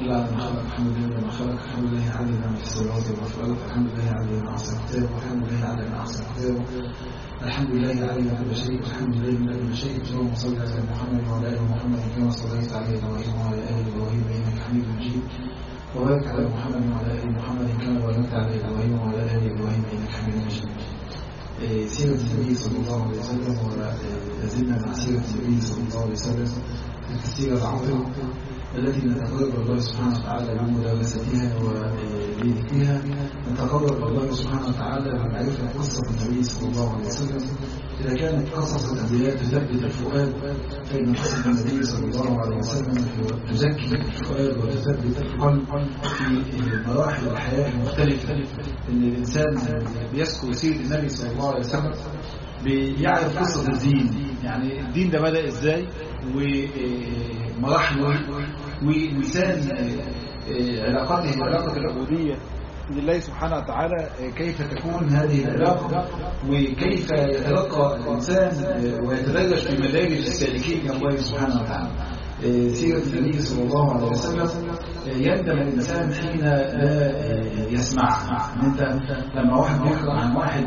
لله على ما خلق، الحمد لله لما خلق، الحمد لله على ما في السماوات وما في الارض، الحمد لله على ما احسن كتابه، والحمد لله على ما احسن كتابه، الحمد لله على كل شيء، والحمد لله من كل شيء. اللهم صل على محمد وعلى ال محمد كما صليت على ابراهيم وعلى ال ابراهيم انك حميد مجيد، وبارك على محمد وعلى ال محمد كما باركت على ابراهيم وعلى ال ابراهيم انك حميد مجيد. سيرة النبي صلى الله عليه وسلم، ولا زلنا مع سيرة النبي صلى الله عليه وسلم، تلك السيرة العظيمة التي نتقرب الله سبحانه وتعالى بمدرستها وبذكرها. نتقرب الله سبحانه وتعالى بمعرفة قصة النبي صلى الله عليه وسلم. إذا كانت قصص الأنبياء تثبت الفؤاد، فإن قصة النبي صلى الله عليه وسلم تزكي الفؤاد وتثبت القلب في مراحل الحياة المختلفة. إن الإنسان بيذكر سيرة النبي صلى الله عليه وسلم بيعرف قصة الدين، يعني الدين ده بدأ إزاي ومراحله ولسان علاقته علاقة العبودية لله سبحانه وتعالى، كيف تكون هذه العلاقة وكيف يتلقى الإنسان ويتدرج في مدارج السالكين إلى الله سبحانه وتعالى. سيرة النبي صلى الله عليه وسلم يندم الإنسان حين لا يسمعها. أنت لما واحد بيقرأ عن واحد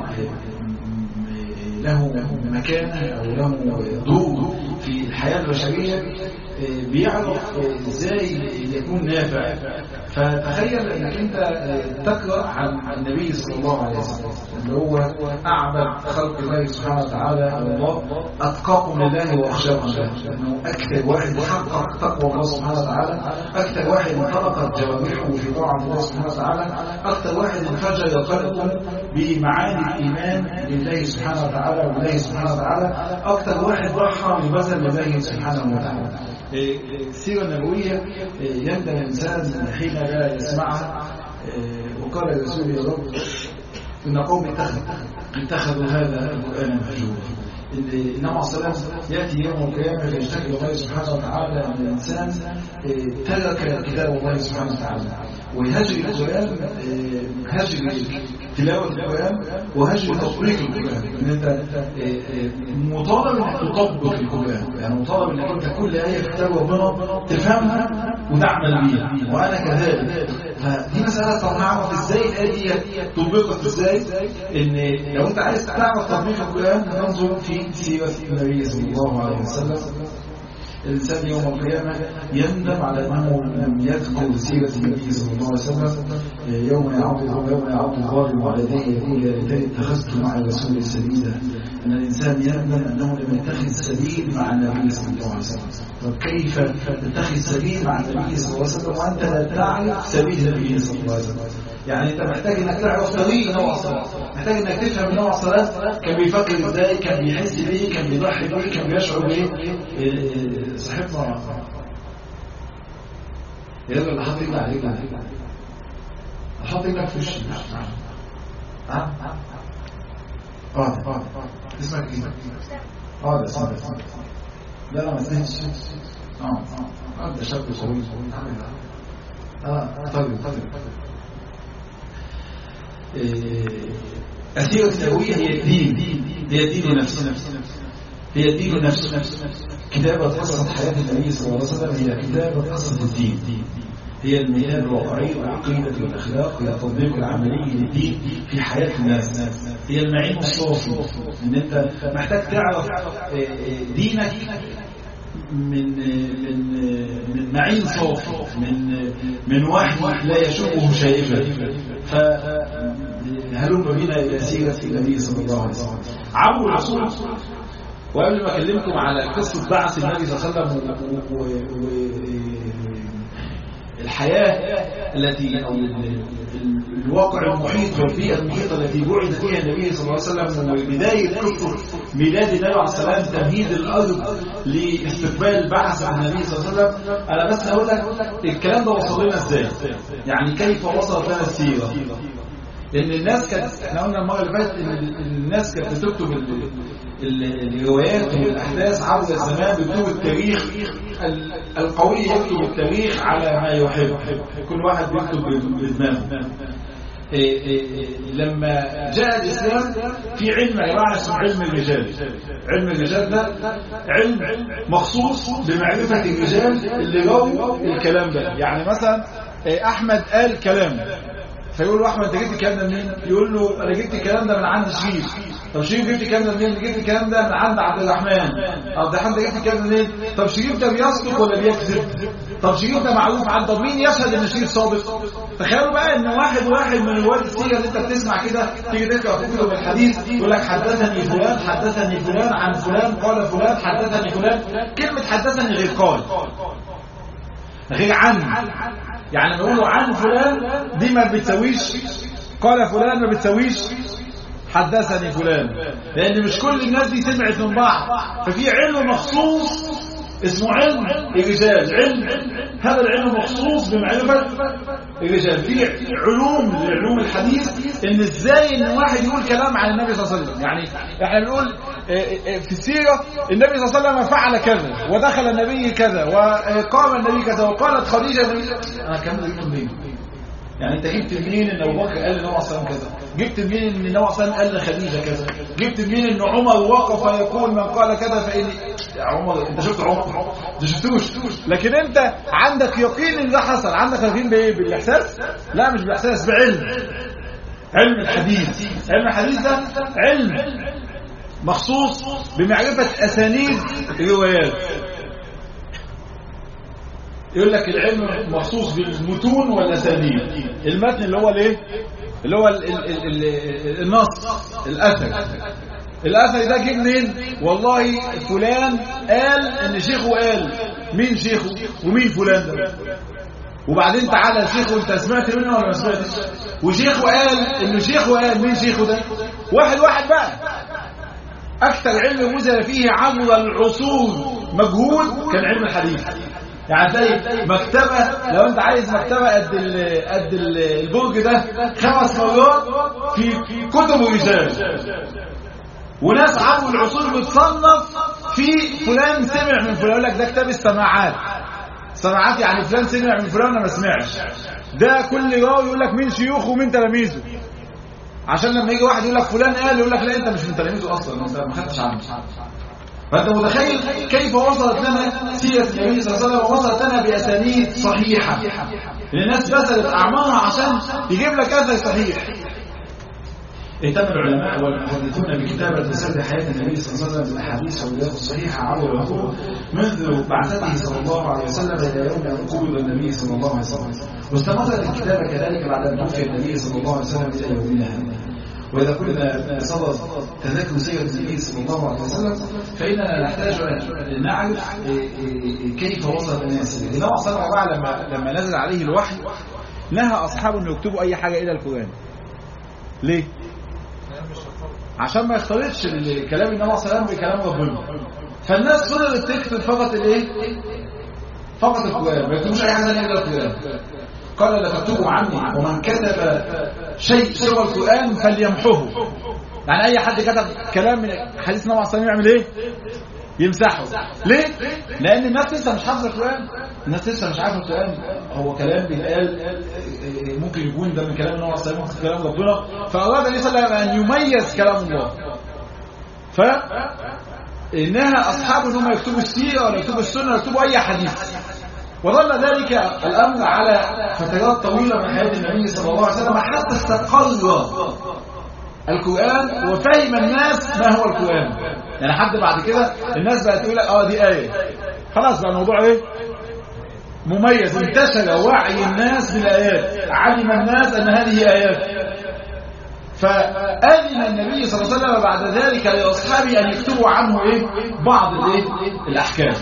له مكانة أو له دور في الحياة البشرية بيعرف ازاي يكون نافع. فتخيل انك انت تقرأ عن النبي صلى الله عليه وسلم اللي هو اعبد خلق الله سبحانه وتعالى، الله اتقاكم لله واخشاكم له، انه اكثر واحد حقق تقوى الله سبحانه وتعالى، اكثر واحد انطلقت جوارحه في طاعة الله سبحانه وتعالى، اكثر واحد انفجر قلبه بمعاني الايمان لله سبحانه وتعالى والله سبحانه وتعالى، اكثر واحد ضحى ببذل لله سبحانه وتعالى. السيرة النبوية يندم الإنسان حين لا يسمعها. وقال الرسول يا رب إن قوم اتخذوا هذا القرآن مهجورا. إنما الصلاة يأتي يوم القيامة فيشتكي الله سبحانه وتعالى أن الإنسان ترك كتاب الله سبحانه وتعالى وهجر القرآن، هجر تلاوة القرآن وهجر تطبيق القرآن. إن أنت مطالب أنك تطبق القرآن، يعني مطالب أنك أنت كل آية في كتاب ربنا تفهمها وتعمل بيها، وأنا كذلك. فدي مسألة طب نعرف إزاي الآية تطبقت إزاي. إن لو أنت عايز تعرف تطبيق القرآن ننظر في سيرة النبي صلى الله عليه وسلم. الإنسان يوم القيامة يندم على أنه لم يذكر سيرة النبي صلى الله عليه وسلم. يوم يعض الظالم على يديه يقول يا ليتني اتخذت مع الرسول سبيلا. أن الإنسان يندم أنه لم يتخذ سبيل مع النبي صلى الله عليه وسلم. طب كيف تتخذ سبيل مع النبي صلى الله عليه وسلم وأنت لا تعرف سبيل النبي صلى الله عليه وسلم؟ يعني أنت محتاج أنك تعرف طريق نوع الصلاة، محتاج أنك تفهم نوع الصلاة كان بيفكر إزاي، كان بيحس بيه، كان بيضحي بيه، كان بيشعر بيه. صاحبنا يلا اللي حاطط عليك حاطط لك في وشي اسمك ايه؟ اسمك لا ما سمعتش. ده شاب قوي. طيب السيرة النبوية هي الدين، هي دين نفسه، هي دين نفسه. كتابة قصة حياة النبي صلى الله عليه وسلم هي كتابة قصة الدين، هي المياه الواقعية والعقيدة والأخلاق، هي التطبيق العملي للدين في حياة الناس، هي المعين الصافي. إن أنت محتاج تعرف دينك من معين صافي، من وحي لا يشوفه شائبا. فهلم بنا إلى سيرة النبي صلى الله عليه وسلم. عبو الرسول. وقبل ما أكلمكم على قصة بعث النبي صلى الله عليه وسلم الحياة التي أو الواقع المحيط والبيئة المحيطة التي بعث فيها النبي صلى الله عليه وسلم، وبداية قصة ميلاد النبي عليه الصلاة والسلام، تمهيد الأرض لاستقبال بعث النبي صلى الله عليه وسلم. أنا بس هقول لك الكلام ده وصل لنا إزاي، يعني كيف وصلت لنا السيرة. لأن الناس كانت، احنا قلنا المرة اللي فاتت إن الناس كانت بتكتب الروايات والأحداث عبر الزمان بكتب التاريخ. القوي يكتب التاريخ على ما يحب، كل واحد بيكتب بدماغه. لما جاء الإسلام في علم يا جماعة اسمه علم الرجال. علم الرجال ده علم مخصوص بمعرفة الرجال اللي جوا الكلام ده. يعني مثلا أحمد قال كلام، فيقول له أحمد أنت جبت الكلام ده منين؟ يقول له أنا جبت الكلام ده من عند شريف. طب شريف جبت الكلام ده منين؟ جبت الكلام ده من عند عبد الرحمن. عبد الرحمن ده جبت الكلام ده منين؟ طب شريف ده بيصدق ولا بيكذب؟ طب شريف ده معروف عن طب مين يشهد ان شريف صادق؟ تخيلوا بقى ان واحد من رواد السيره اللي انت بتسمع كده تيجي تقرا في كتب الحديث يقول لك حدثني فلان حدثني فلان عن فلان قال فلان حدثني فلان. كلمه حدثني غير قال غير عن، يعني نقولوا عن فلان دي ما بتسويش قال فلان، ما بتسويش حدثني فلان، لان مش كل الناس دي سمعت من بعض. ففي علم مخصوص اسمه علم الرجال. هذا العلم مخصوص بمعرفة الرجال. في علوم الحديث ان ازاي ان واحد يقول كلام عن النبي صلى الله عليه وسلم. يعني احنا بنقول في السيرة النبي صلى الله عليه وسلم فعل كذا ودخل النبي كذا وقام النبي كذا وقالت خديجة انا كم جبت منين؟ يعني انت جبت منين ان ابو بكر قال للنبي صلى الله عليه وسلم كذا؟ جبت منين ان النبي صلى الله عليه وسلم قال لخديجه كذا؟ جبت منين ان عمر وقف يقول من قال كذا فإن عمر؟ انت شفت عمر؟ انت شفتوش، لكن انت عندك يقين ان ده حصل. عندك يقين بايه؟ بالاحساس؟ لا مش بالاحساس، بعلم. علم الحديث. علم الحديث ده علم مخصوص بمعرفه اسانيد الروايات. يقول لك العلم مخصوص بالمتون والاسانيد. المتن اللي هو الايه؟ اللي هو النص، الاثر ده جه منين؟ والله فلان قال ان شيخه قال. مين شيخه ومين فلان ده؟ وبعدين تعالى شيخه انت سمعت منه ولا ما سمعتش؟ وشيخه قال ان شيخه قال. مين شيخه ده؟ واحد بقى. اكثر علم بذل فيه عبر العصور مجهود كان علم الحديث. يعني تلاقي مكتبة، لو انت عايز مكتبة قد البرج ده 5 مرات في كتب الرجال، وناس عبر العصور بتصنف في فلان سمع من فلان. يقول لك ده كتاب السماعات. سماعات يعني فلان سمع من فلان ما سمعش. ده كل راوي يقول لك مين شيوخه ومين تلاميذه، عشان لما يجي واحد يقول لك فلان قال يقول لك لا انت مش من تلاميذه اصلا، انت ما خدتش عنه. فأنت متخيل كيف وصلت لنا سيرة النبي صلى الله عليه وسلم، وصلت لنا بأسانيد صحيحة. الناس بذلت أعمارها عشان يجيب لك أثر صحيح. اهتم العلماء والمحدثون بكتابة تسلي حياة النبي صلى الله عليه وسلم بالأحاديث والروايات الصحيحة عبر العصور منذ بعثته صلى الله عليه وسلم إلى يوم أن قبض النبي صلى الله عليه وسلم، واستمرت الكتابة كذلك بعد أن توفي النبي صلى الله عليه وسلم إلى يومنا هذا. وإذا كنا بصدد تذكر سيرة النبي صلى الله عليه وسلم فإننا نحتاج أن نعرف كيف وصل الناس. النبي صلى الله عليه وسلم لما نزل عليه الوحي نهى أصحابه أن يكتبوا أي حاجة إلى القرآن. ليه؟ عشان ما يختلطش كلام النبي صلى الله عليه وسلم بكلام ربنا. فالناس فضلت تكتب فقط الايه؟ فقط القرآن، ما يكتبوش أي حاجة ثانية إلا القرآن. قال لا تكتبوا عني ومن كتب شيء سوى القرآن فليمحوه. يعني أي حد كتب كلام من حديث النبي صلى الله عليه وسلم يعمل إيه؟ يمسحه. ليه؟ لأن الناس لسه مش حافظة القرآن، الناس لسه مش عارفة القرآن. هو كلام بيتقال ممكن يكون ده من كلام النبي صلى الله عليه وسلم، كلام ربنا، فأراد النبي صلى الله عليه وسلم أن يميز كلام الله. فإنها أصحاب أنهم يكتبوا السيرة ولا يكتبوا السنة ولا يكتبوا أي حديث. وظل ذلك الأمر على فترات طويلة من حياة النبي صلى الله عليه وسلم حتى استقر القرآن وفهم الناس ما هو القرآن. يعني حد بعد كده الناس بقت تقول دي آية، خلاص بقى الموضوع ايه؟ مميز. انتشر وعي الناس بالآيات، علم الناس أن هذه آيات. فأذن النبي صلى الله عليه وسلم بعد ذلك لأصحابه أن يكتبوا عنه ايه؟ بعض الأحكام.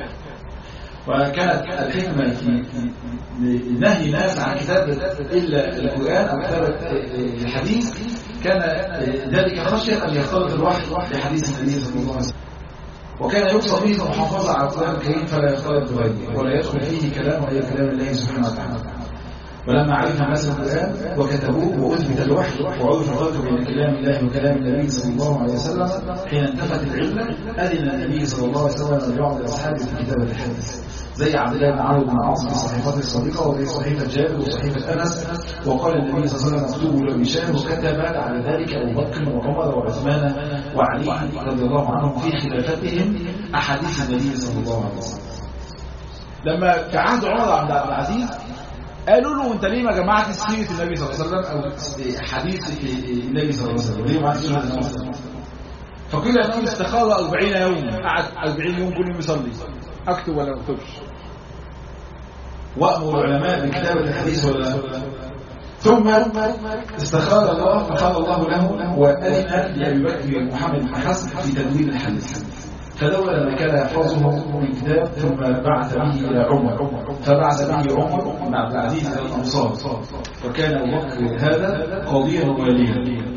وكانت الحكمة في نهي الناس عن كتابة إلا القرآن أو كتابة الحديث، كان ذلك خشية أن يختلط الوحي بحديث النبي صلى الله عليه وسلم. وكان يقصد به المحافظة على القرآن الكريم فلا يختلط بغيره ولا يدخل فيه كلام غير كلام الله سبحانه وتعالى. ولما عرف الناس القرآن وكتبوه وأثبت الوحي وعرف الفرق بين كلام الله وكلام النبي صلى الله عليه وسلم حين انتفت العلة، أذن النبي صلى الله عليه وسلم لبعض أصحابه في كتابة الحديث. زي عبد الله بن عمرو بن العاص في صحيفته الصديقة وفي صحيفة جابر وصحيفة أنس. وقال النبي صلى الله عليه وسلم اكتبوا له بشان، وكتب على ذلك أبو بكر وعمر وعثمان وعلي رضي الله عنهم في خلافتهم أحاديث النبي صلى الله عليه وسلم. لما في عهد عمر بن عبد العزيز قالوا له انت ليه ما جمعتش سيره النبي صلى الله عليه وسلم او حديث النبي صلى الله عليه وسلم؟ ليه ما عملتش سيره النبي صلى الله عليه وسلم؟ فقيل انه استخار 40 يوم، قعد 40 يوم كل يوم يصلي، اكتب ولا ما اكتبش؟ وامر العلماء بكتابه الحديث ولا ثم استخار الله فقال الله له وأذن لأبي بكر ومحمد بن حسن في تدوين الحديث، فدور ما كان يحفظه من كتاب ثم بعث به إلى عمر، فبعث به عمر بن عبد العزيز إلى الأنصار، وكان أبو بكر هذا قاضيا واليا.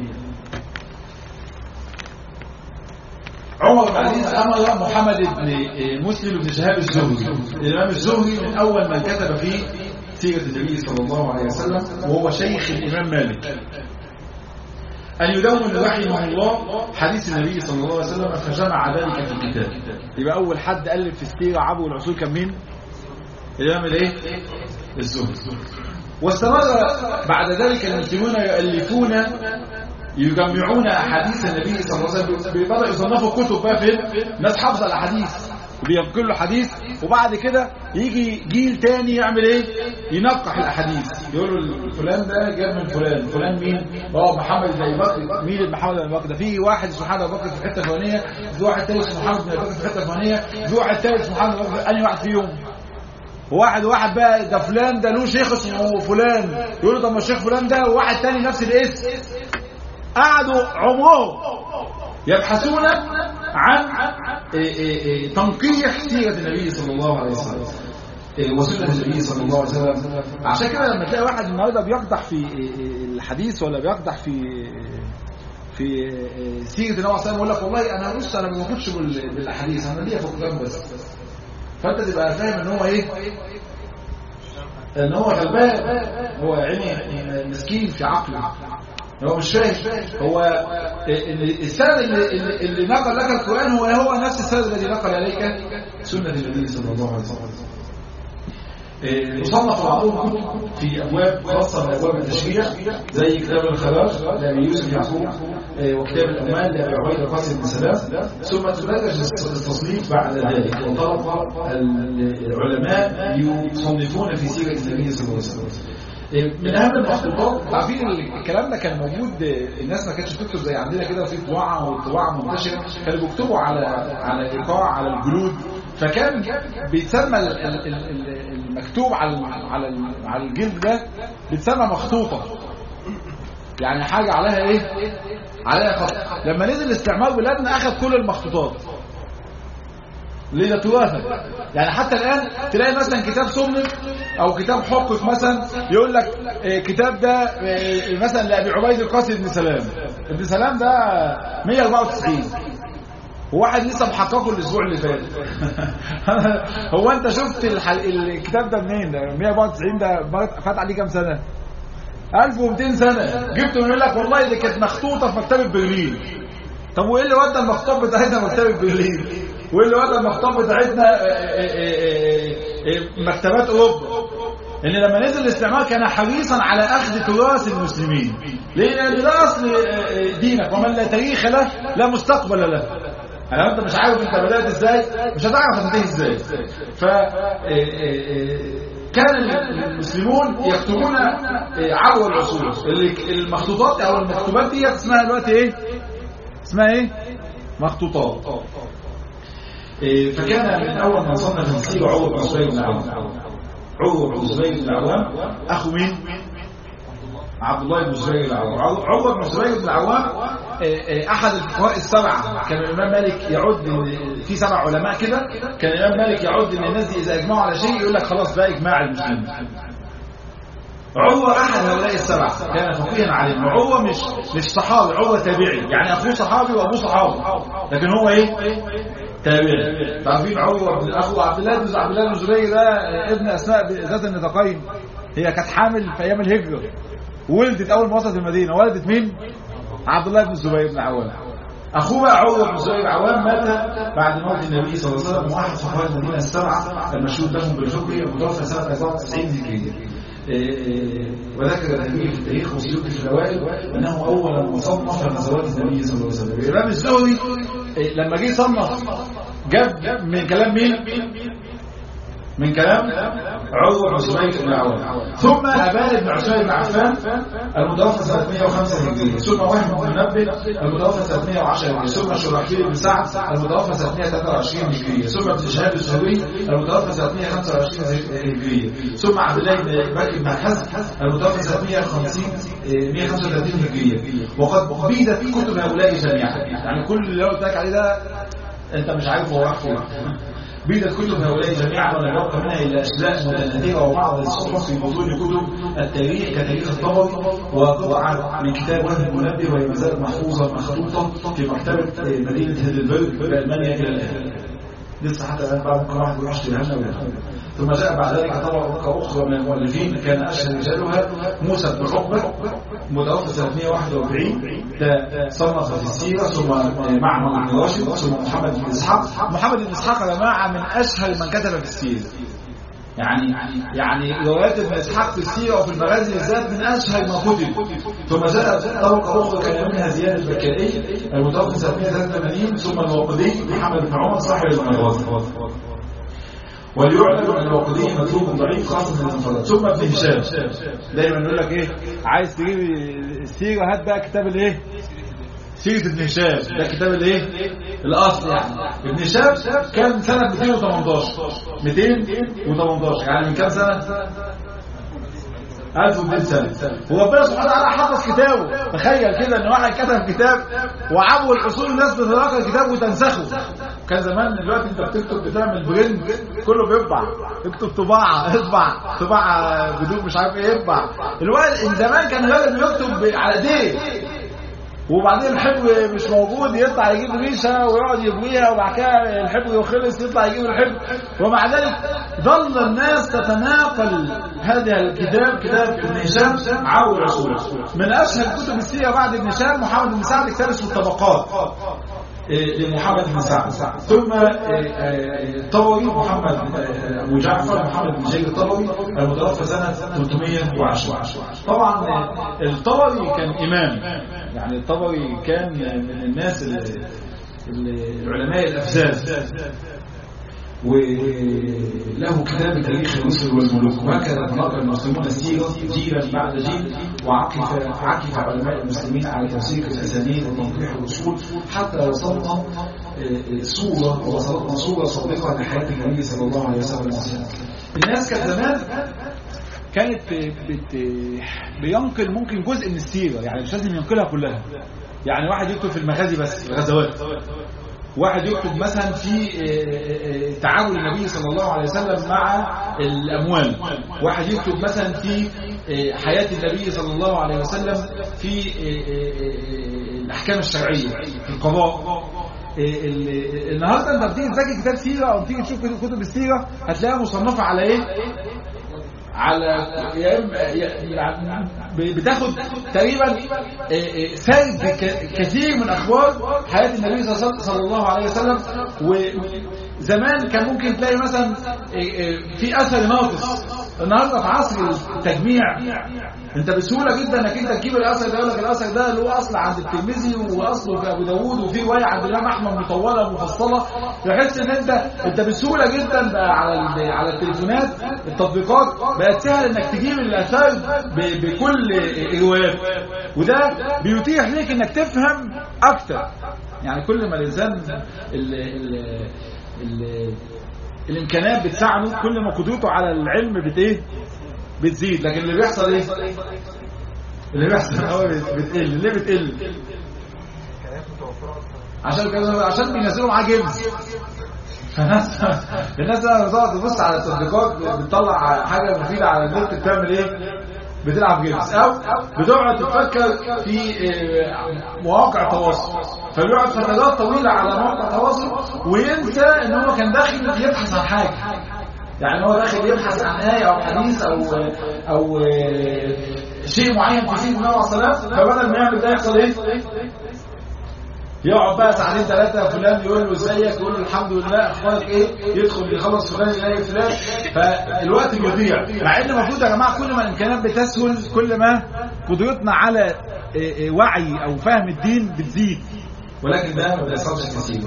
عمر بن العزيز أمر محمد بن مسلم بن شهاب الزهري، الإمام الزهري من أول من كتب فيه سيرة النبي صلى الله عليه وسلم، وهو شيخ الإمام مالك، أن يدون رحمه الله حديث النبي صلى الله عليه وسلم، فجمع ذلك في الكتاب. يبقى أول حد ألف في السيرة عبر العصور كان مين؟ الإمام الإيه؟ الزهري. واستمر بعد ذلك المسلمون يؤلفون يجمعون أحاديث النبي صلى الله عليه وسلم، بدأوا يصنفوا كتب بقى في ناس حافظة الأحاديث وبينقل له حديث، وبعد كده يجي جيل تاني يعمل ايه؟ ينقح الاحاديث، يقول له فلان ده جاب من فلان، فلان مين؟ محمد بن ابي بكر. مين محمد بن ابي بكر ده؟ في واحد اسمه محمد بن ابي بكر في الحته الفلانيه، في واحد ثالث اسمه محمد بن ابي بكر في الحته الفلانيه، في واحد ثالث اسمه محمد بن ابي بكر. انهي واحد فيهم؟ واحد بقى ده فلان ده له شيخ اسمه فلان، يقول له طب ما الشيخ فلان ده وواحد تاني نفس الاسم. قعدوا عمرهم يبحثون عن تنقيح سيرة النبي صلى الله عليه وسلم وسنة النبي صلى الله عليه وسلم. عشان كده لما تلاقي واحد النهارده بيقدح في الحديث ولا بيقدح في سيرة النبي صلى الله عليه وسلم، يقول لك والله انا بص انا ما باخدش بالاحاديث، انا ليا في القرآن بس. فانت تبقى فاهم ان هو ايه؟ ان هو غلبان، هو عيني مسكين في عقله، هو مش فاهم. هو السند اللي نقل لك القرآن هو نفس السند الذي نقل عليك سنة النبي صلى الله عليه وسلم. يصنف بعضهم كتب في أبواب خاصة من أبواب التشريع زي كتاب الخراج لأبي يوسف يعقوب، وكتاب الأمان لأبي عبيد القاسم بن سلام. ثم تدرج التصنيف بعد ذلك، وطرق العلماء يصنفون في سيرة النبي صلى الله عليه وسلم. من اهم المخطوطات، عارفين الكلام ده كان موجود، الناس ما كانتش بتكتب زي عندنا كده في طباعه والطباعه منتشره، كانوا بيكتبوا على ايقاع على الجلود، فكان بيتسمى المكتوب على الجلد ده بيتسمى مخطوطه، يعني حاجه عليها ايه؟ عليها خط. لما نزل الاستعمار بلادنا اخذ كل المخطوطات لنتوافق، يعني حتى الآن تلاقي مثلا كتاب صنف أو كتاب حقق مثلا يقول لك كتاب ده مثلا لأبي عبيد القاسم بن سلام. ابن سلام ده 194، وواحد لسه محققه الأسبوع اللي فات. هو أنت شفت الكتاب ده منين؟ ده 194 ده فات عليه كام سنة؟ 1200 سنة. جبته يقول لك والله دي كانت مخطوطة في مكتبة برلين. طب وإيه اللي ودى المخطوط بتاعتنا مكتبة برلين؟ وايه اللي ودى المخطوط بتاعتنا مكتبات اوروبا؟ ان لما نزل الاستعمار كان حريصا على اخذ تراث المسلمين، لان ده اصل دينك، ومن لا تاريخ له لا مستقبل له. يعني انت مش عارف انت بدات ازاي مش هتعرف تنتهي ازاي. ف كان المسلمون يكتبون عبر العصور. المخطوطات او المكتوبات دي اسمها دلوقتي ايه؟ اسمها ايه؟ مخطوطات. فكان من أول من صنف السيرة عروة بن الزبير بن العوام. عروة بن الزبير بن العوام أخو مين؟ عبد الله بن الزبير بن العوام. عروة بن الزبير بن العوام أحد الفقهاء السبعة. كان الإمام مالك يعد في 7 علماء كده، كان الإمام مالك يعد إن الناس دي إذا أجمعوا على شيء يقول لك خلاص بقى إجماع المسلمين. عروة أحد هؤلاء ال7، كان فقيها عليهم. عروة مش صحابي، عروة تابعي، يعني أخوه صحابي وأبوه صحابي، لكن هو إيه؟ تابعي. تعرفين عروة بن أخو عبد الله بن الزبير ده ابن أسماء ذات النطاقين، هي كانت حامل في أيام الهجرة، ولدت أول ما وصلت المدينة. ولدت مين؟ عبد الله بن الزبير بن العوام. اخوه بقى عروه بن الزبير العوام مات بعد موت النبي صلى الله عليه وسلم، واحد فقهاء المدينه السبعه المشهود لهم بالفقه، المتوفى سنه 94 هجريه. وذكر النبي في التاريخ والسيوطي في الاوائل انه اول من صنف غزوات النبي صلى الله عليه وسلم. الامام الزهري لما جه صنف جاب من كلام مين؟ من كلام عروة بن الزبير بن العوام، ثم أبان بن عثمان بن عفان المتوفى سنة 105 هجرية، ثم وهب بن منبه المتوفى سنة 110 هجرية، ثم شرحبيل بن سعد المتوفى سنة 123 هجرية، ثم ابن شهاب الزهري المتوفى سنة 125 هجرية، ثم عبد الله بن بكر بن حزم المتوفى سنة 135 هجرية. وقد بيدت كتب هؤلاء جميعا، يعني كل اللي قلت لك عليه ده أنت مش عارف هو راح فين. بيدت كتب هؤلاء جميعا ولا يبقى منها الا اشلاء متناثره وبعض الصحف في بطون كتب التاريخ كتاريخ الطبري، وقطعا من كتاب وهب المنبه، وهي ما زالت محفوظه مخطوطه في مكتبه مدينه هيدلبرج بألمانيا الى الان. لسه حتى الان بعد ممكن واحد يروح يشتريها لنا. ثم جاء بعد ذلك طبعه اخرى من المؤلفين كان اشهر رجالها موسى بن عقبه متوفى سنه 141، ده صنف في السيره، ثم معمر بن راشد، ثم محمد بن اسحاق. محمد بن اسحاق يا جماعه من اشهر من كتب في السيره، يعني روايات ابن اسحاق في السيره وفي المغازي بالذات من اشهر ما كتب. ثم جاء طبقه اخرى كان منها زياد البكائي المتوفى سنه 183، ثم الواقدي محمد بن عمر صاحب المغازي. وليعلم ان الواقدي مكتوب ضعيف خاصه من المفردات. ثم ابن هشام، دايما نقول لك ايه، عايز تجيب السيره هات بقى كتاب الايه؟ سيره ابن هشام، ده كتاب الايه؟ الاصل. يعني ابن هشام كان سنه 218 يعني من كام سنه؟ 1200 سنه. هو ربنا سبحانه وتعالى حفظ كتابه. تخيل كده ان واحد كتب كتاب وعبوا الاصول الناس بتتلقى الكتاب وتنسخه. كان زمان، دلوقتي انت بتكتب بتعمل برنت كله بيطبع، اكتب طباعه اطبع طباعه بدون مش عارف ايه يطبع. الوقت زمان كان الراجل بيكتب على ايديه، وبعدين الحبر مش موجود يطلع يجيب ريشه ويقعد يبويها، وبعد كده الحبر يخلص يطلع يجيب الحبر. ومع ذلك ظل الناس تتناقل هذا الكتاب، كتاب ابن هشام عاول الرسول. من اشهر كتب السيره بعد ابن هشام محمد بن سعد كتاب اسمه الطبقات لمحمد بن سعد، ثم الطبري محمد ابو جعفر محمد بن جرير الطبري المتوفى سنه 310. طبعا الطبري كان امام، يعني الطبري كان من الناس العلماء الافزاز، وله كتاب تاريخ الرسل والملوك. وهكذا تناقل المسلمون السيرة جيلا بعد جيل، وعكف علماء المسلمين على توثيق الاسانيد وتنقيح الاصول، حتى وصلنا صورة صادقة لحياة النبي صلى الله عليه وسلم. الناس كانت زمان كانت بينقل ممكن جزء من السيرة، يعني مش لازم ينقلها كلها. يعني واحد يكتب في المغازي بس، الغزوات، واحد يكتب مثلا في تعامل النبي صلى الله عليه وسلم مع الأموال، واحد يكتب مثلا في حياة النبي صلى الله عليه وسلم في الأحكام الشرعية في القضاء. النهارده انت بتيجي تذاكر كتاب سيرة او بتيجي تشوف كتب السيرة هتلاقيها مصنفة على ايه؟ على بتاخد تقريبا سرد كثير من اخبار حياه النبي صلى الله عليه وسلم. وزمان كان ممكن تلاقي مثلا في اثر ناقص. النهارده في عصر التجميع انت بسهوله جدا انك انت تجيب الاثر ده، يقول لك الاثر ده اللي هو اصل عند الترمذي واصله في ابو داوود وفي روايه عند الامام احمد مطوله ومفصله، يحس ان انت بسهوله جدا بقى على التليفونات التطبيقات بقت سهل انك تجيب الاثار بكل الروايات، وده بيتيح ليك انك تفهم اكتر. يعني كل ما الانسان الامكانيات بتساعده كل ما قدرته على العلم بتزيد. لكن اللي بيحصل ايه؟ اللي بيحصل هو بتقل. ليه بتقل؟ عشان بينزلوا معاه جيمز. الناس بتقعد تبص على التطبيقات بتطلع حاجه مفيده على النت، بتعمل ايه؟ بتلعب جيمز، او بتقعد تفكر في مواقع التواصل، فبيقعد فترات طويله على مواقع التواصل وينسى ان هو كان داخل يبحث عن حاجه. يعني هو داخل يبحث عن آية او حديث او شيء معين في سيدنا النبي صلى الله عليه وسلم، فبدل ما يعمل ده يحصل ايه؟ يقعد بقى ساعتين ثلاثة فلان يقول له ازيك، يقول له الحمد لله، اخبارك ايه، يدخل يخلص فلان يلاقي فلان، فالوقت بيضيع. مع ان المفروض يا جماعة كل ما الامكانيات بتسهل كل ما قدرتنا على وعي او فهم الدين بتزيد، ولكن ده ما بيحصلش كثير.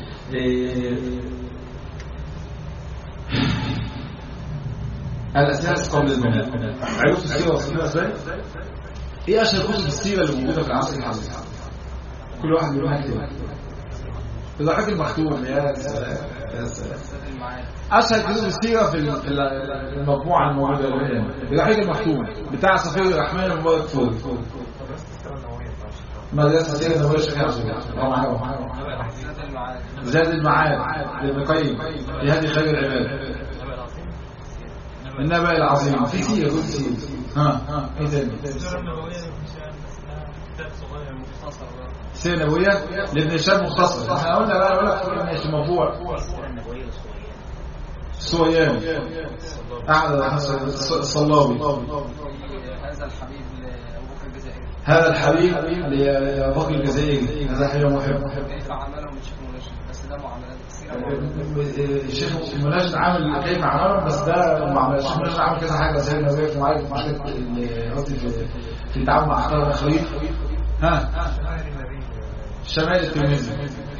الاساس قبل المنام. عرفت السيرة وصلنا ازاي؟ ايه اشهر كتب السيرة اللي موجودة في العصر الحديث؟ كل واحد يقول كده. الضحاك المختوم. يا سلام يا سلام. اشهر كتب السيرة في المجموعة الموجودة الان الضحاك المختوم بتاع صفي الرحمن المبارك فوري. مدرسة سيرة نبوية شكرا. زاد المعاد لابن القيم في هذه خير العباد. النبأ العظيم في سيرة كل سيرة. ايه تاني؟ السيرة النبوية لابن هشام مختصر. احنا قلنا بقى اقول لك ماشي موضوع سويان احمد الصلاوي. هذا الحبيب لأبو بكر الجزائري. هذا حبيب محب. الشيخ المناجد عامل كيف عملهم، بس ده الشيخ المناجد عامل كذا حاجه زي النبي في معرفه مشكله قصدي في التعامل مع اخطار الاخرين. شمال الترمذي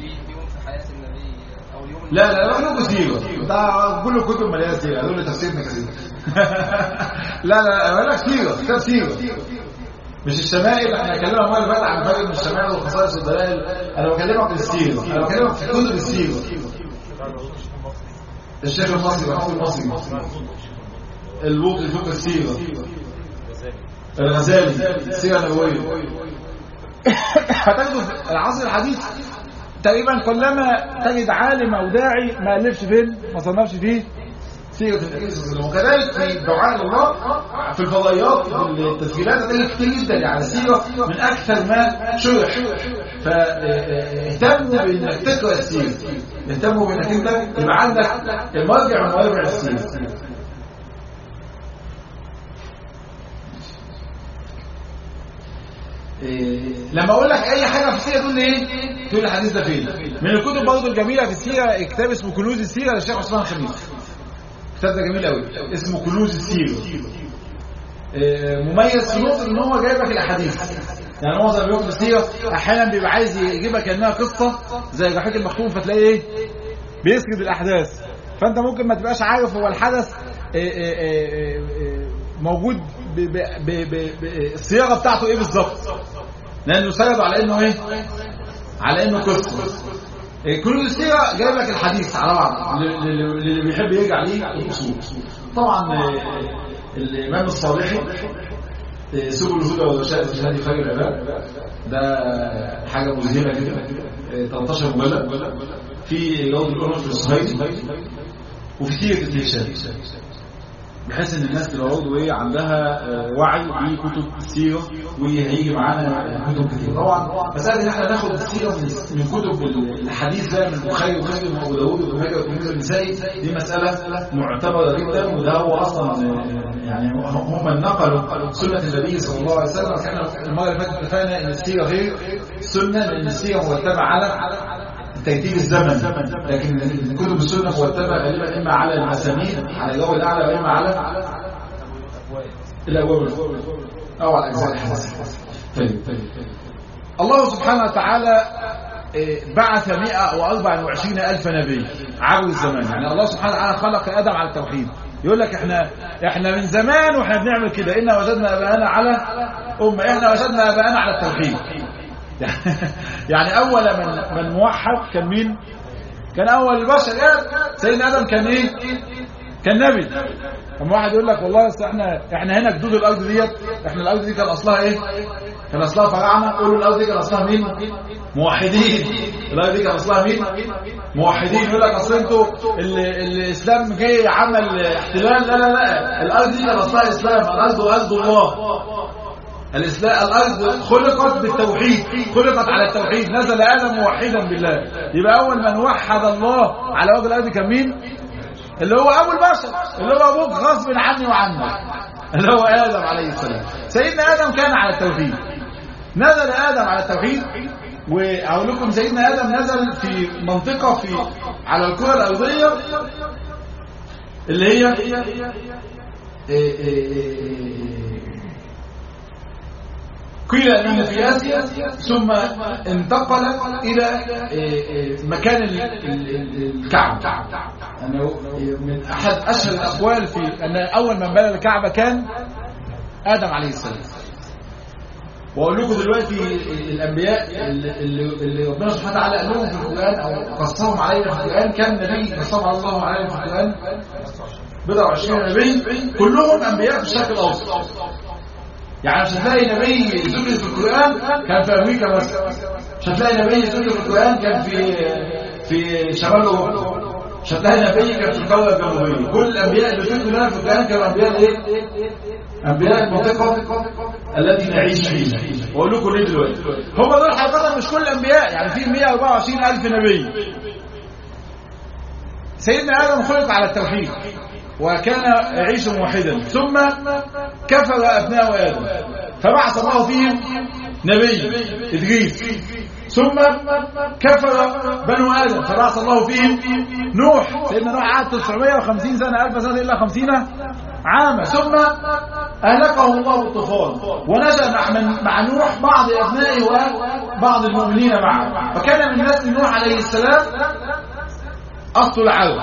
لا له كثير، ده كل كتب مليانه سيره، هذول تفسيرنا كثير. لا ولا كثير كثير. مش الشمائل، احنا هنكلمك المره اللي فاتت عن فرق من الشمائل والخصائص والدلائل. انا بكلمك في السيره، انا بكلمك في كتب السيره. الشيخ المصري محمود المصري، البوطي فوق السيره، الغزالي السيره النبويه. هتاخدوا في العصر الحديث تقريبا كلما تجد عالم او داعي ما الفش فين، ما صنفش فيه سيرة النبي صلى الله عليه وسلم. وكذلك في دعاء الله في الفضائيات في التسجيلات هتلاقي كتير جدا يعني سيرة من أكثر ما شرح. فاهتموا بأنك تقرأ السيرة، اهتموا بأنك أنت يبقى عندك المرجع ومرجع السيرة. لما اقول لك اي حاجه في السيره تقول لي ايه؟ تقول لي الحديث ده فين؟ من الكتب برضه الجميله في السيره كتاب اسمه كنوز السيره للشيخ عثمان خميس. الكتاب ده جميل قوي اسمه كنوز السيره. مميز في نقطه ان هو جايب لك الاحاديث. يعني هو زي ما بيقول في السيره احيانا بيبقى عايز يجيبها كانها قصه زي الرحيق المختوم، فتلاقي ايه؟ بيسرد الاحداث، فانت ممكن ما تبقاش عارف هو الحدث موجود الصياغه بتاعته ايه بالظبط، لانه سرد على انه ايه؟ على انه قصه. كل السيره جايب لك الحديث على بعض اللي بيحب يرجع ليه الاصول. طبعا الامام الصالحي سبل الهدى والرشاد في هذه خير العباد، ده حاجه مذهله كده 13 مجلد في روض الأنور في الصهيب وفي سيره ابن هشام، بحيث ان الناس تبقى برضه ايه عندها وعي بكتب السيره، وهيجي معانا كتب كتير. طبعا مساله ان احنا ناخد السيره من كتب الحديث ده من البخاري ومسلم وابو داوود وابن ماجه والترمذي والنسائي، دي مساله معتبره جدا، وده هو اصلا يعني هم نقلوا سنه النبي صلى الله عليه وسلم. كان المره اللي فاتت اتفقنا ان السيره غير سنه، لان السيره مرتبه على ترتيب الزمن، لكن كتب السنه مرتبه غالبا اما على المسانيد على الجو الاعلى، واما على الابواب او على الاجزاء الحديثه. طيب الله سبحانه وتعالى بعث 124,000 نبي عبر الزمان. يعني الله سبحانه وتعالى خلق ادم على التوحيد. يقول لك احنا من زمان واحنا بنعمل كده، إنا وجدنا اباءنا على احنا وجدنا اباءنا على التوحيد. يعني اول من موحد كان مين؟ كان اول البشر سيدنا ادم. كان ايه؟ كان نبي. لما واحد يقول لك والله احنا هنا جدود الارض ديت، احنا الارض دي كان اصلها ايه؟ كان اصلها فراعنه. قولوا الارض دي كان اصلها مين؟ موحدين. الارض دي كان اصلها مين؟ موحدين. يقول لك اصل انتوا الاسلام جه عمل احتلال. لا الارض دي كان اصلها اسلام. الارض ارض الله. الأرض خلقت بالتوحيد، خلقت على التوحيد. نزل آدم موحدا بالله. يبقى أول من وحد الله على وجه الأرض كان مين؟ اللي هو أبو البشر، اللي هو أبوك غصب عني وعنك، اللي هو آدم عليه السلام. سيدنا آدم كان على التوحيد. نزل آدم على التوحيد وأقول لكم سيدنا آدم نزل في منطقة على الكرة الأرضية اللي هي قيل أنه في آسيا، ثم انتقل إلى مكان الكعبة. أنه من أحد أشهر الأقوال في أن أول من بنى الكعبة كان آدم عليه السلام. وأقول لكم دلوقتي الأنبياء اللي ربنا سبحانه وتعالى قال لهم في القرآن أو قصهم علينا في القرآن، كان نبي قصهم على الله علينا في القرآن 27 نبي كلهم أنبياء في الشرق الأوسط. يعني مش هتلاقي نبي ذكر في القرآن كان في أمريكا مثلا، مش هتلاقي نبي ذكر في القرآن كان في شمال أوروبا، مش هتلاقي نبي كان في القارة الجنوبية. كل الأنبياء اللي ذكروا لنا في القرآن كانوا أنبياء إيه؟ أنبياء المنطقة التي نعيش فيها. وأقول لكم ليه دلوقتي؟ هم دول حقيقة مش كل الأنبياء، يعني في 124,000 نبي. سيدنا آدم خلق على التوحيد وكان يعيش موحدا، ثم كفر أبناء آدم فبعث الله فيهم نبي إدريس، ثم كفر بنو آدم فبعث الله فيهم نوح. سيدنا نوح قعد 950 سنة 1000 سنة إلا 50 عاما، ثم أهلكه الله بالطوفان، ونشأ مع نوح بعض أبنائه وبعض المؤمنين معه، فكان من نسل نوح عليه السلام أصل العرب.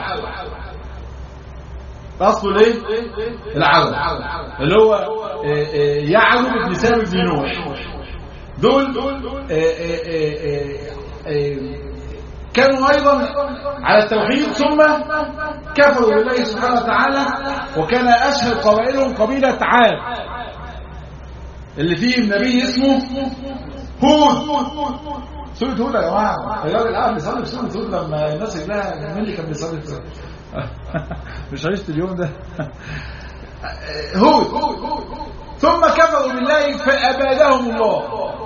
أصل ايه؟ العرب اللي هو يعرب بن سام بن نوح. دول كانوا أيضا على التوحيد، ثم كفروا بالله سبحانه وتعالى، وكان أشهر قبائلهم قبيلة عاد اللي فيه النبي اسمه هود. سورة هود يا جماعة، الراجل قاعد بيصلي في سورة هود لما الناس يقولها مين اللي كان بيصلي في مش عشت اليوم ده هود. ثم كفروا بالله فأبادهم الله.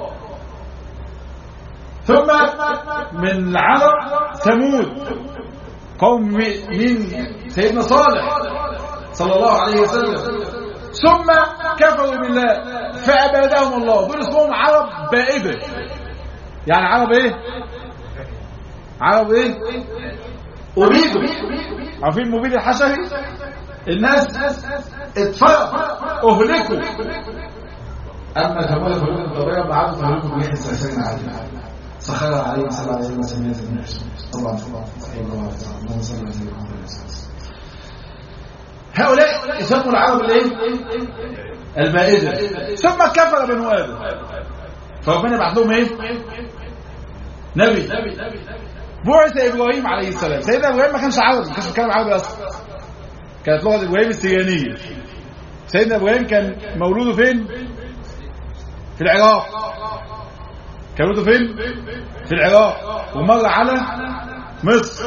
ثم من العرب ثمود، قوم من سيدنا صالح صلى الله عليه وسلم، ثم كفروا بالله فأبادهم الله. دول اسمهم عرب بائدة. يعني عرب ايه؟ عرب ايه؟ أبيدوا. عارفين مبيد الحشري؟ الناس اتفرق أهلكوا. أما ثمود فهلكوا بالطبيعة بعض فهلكوا بريح السلسلين عادي سخرها عليه صلى الله عليه وسلم. طبعا اللهم صل على سيدنا محمد. هؤلاء يسموا العرب الايه؟ البائدة. ثم كفر بنو آدم فربنا بعت لهم ايه؟ نبي. بعث إبراهيم عليه السلام. سيدنا إبراهيم ما كانش عربي، ما كانش بيتكلم عربي أصلا، كانت لغة إبراهيم السريانية. سيدنا إبراهيم كان مولوده فين؟ في العراق. كان مولوده فين؟ في العراق، ومر على مصر.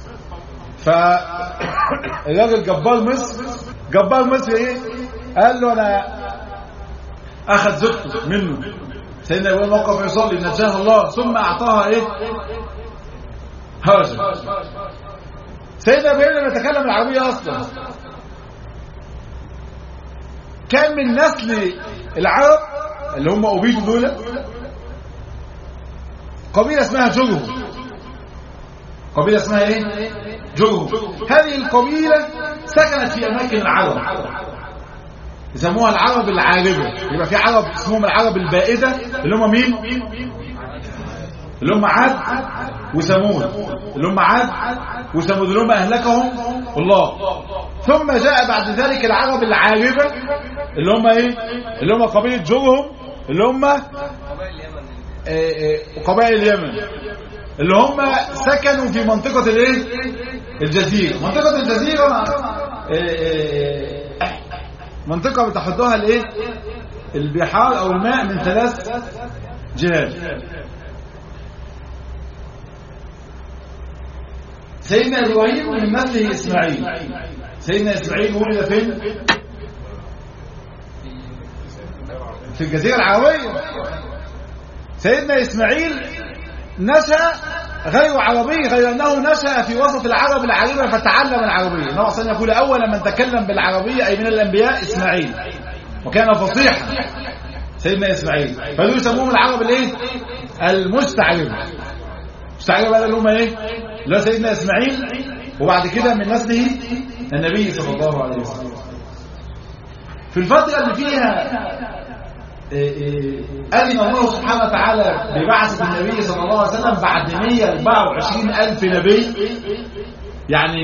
فالراجل جبار مصر ايه؟ قال له أنا أخذ زوجته منه. سيدنا إبراهيم وقف يصلي نجاه الله، ثم أعطاها ايه؟ هاجر. سيدنا إبراهيم لم يتكلم العربية أصلا، كان من نسل العرب اللي هم أبيدوا دول قبيلة اسمها جرهم. قبيلة اسمها ايه؟ جرهم. هذه القبيلة سكنت في أماكن العرب يسموها العرب العاربة. يبقى في عرب اسمهم العرب البائدة اللي هم مين؟ اللي هم عاد وثمود. اللي هم عاد وثمود اللي هم أهلكهم الله. ثم جاء بعد ذلك العرب العاربة اللي هم ايه؟ اللي هم قبيلة جرهم، اللي هم قبائل اليمن، اللي هم سكنوا في منطقة الايه؟ الجزيرة. منطقة الجزيرة منطقة بتحدها الايه؟ البحار او الماء من 3 جهات. سيدنا إبراهيم من نسله إسماعيل. سيدنا إسماعيل ولد فين؟ في الجزيرة العربية. سيدنا إسماعيل نشأ غير عربي، غير أنه نشأ في وسط العرب العربية فتعلم العربية. النبي صلى الله عليه وسلم يقول أول من تكلم بالعربية أي من الأنبياء إسماعيل، وكان فصيحا. سيدنا إسماعيل. فدول يسموهم العرب الايه؟ المستعربة. المستعربة اللي هم ايه؟ اللي هو سيدنا إسماعيل وبعد كده من نسله النبي صلى الله عليه وسلم. في الفترة اللي فيها أذن الله سبحانه وتعالى ببعث النبي صلى الله عليه وسلم بعد 124,000 نبي، يعني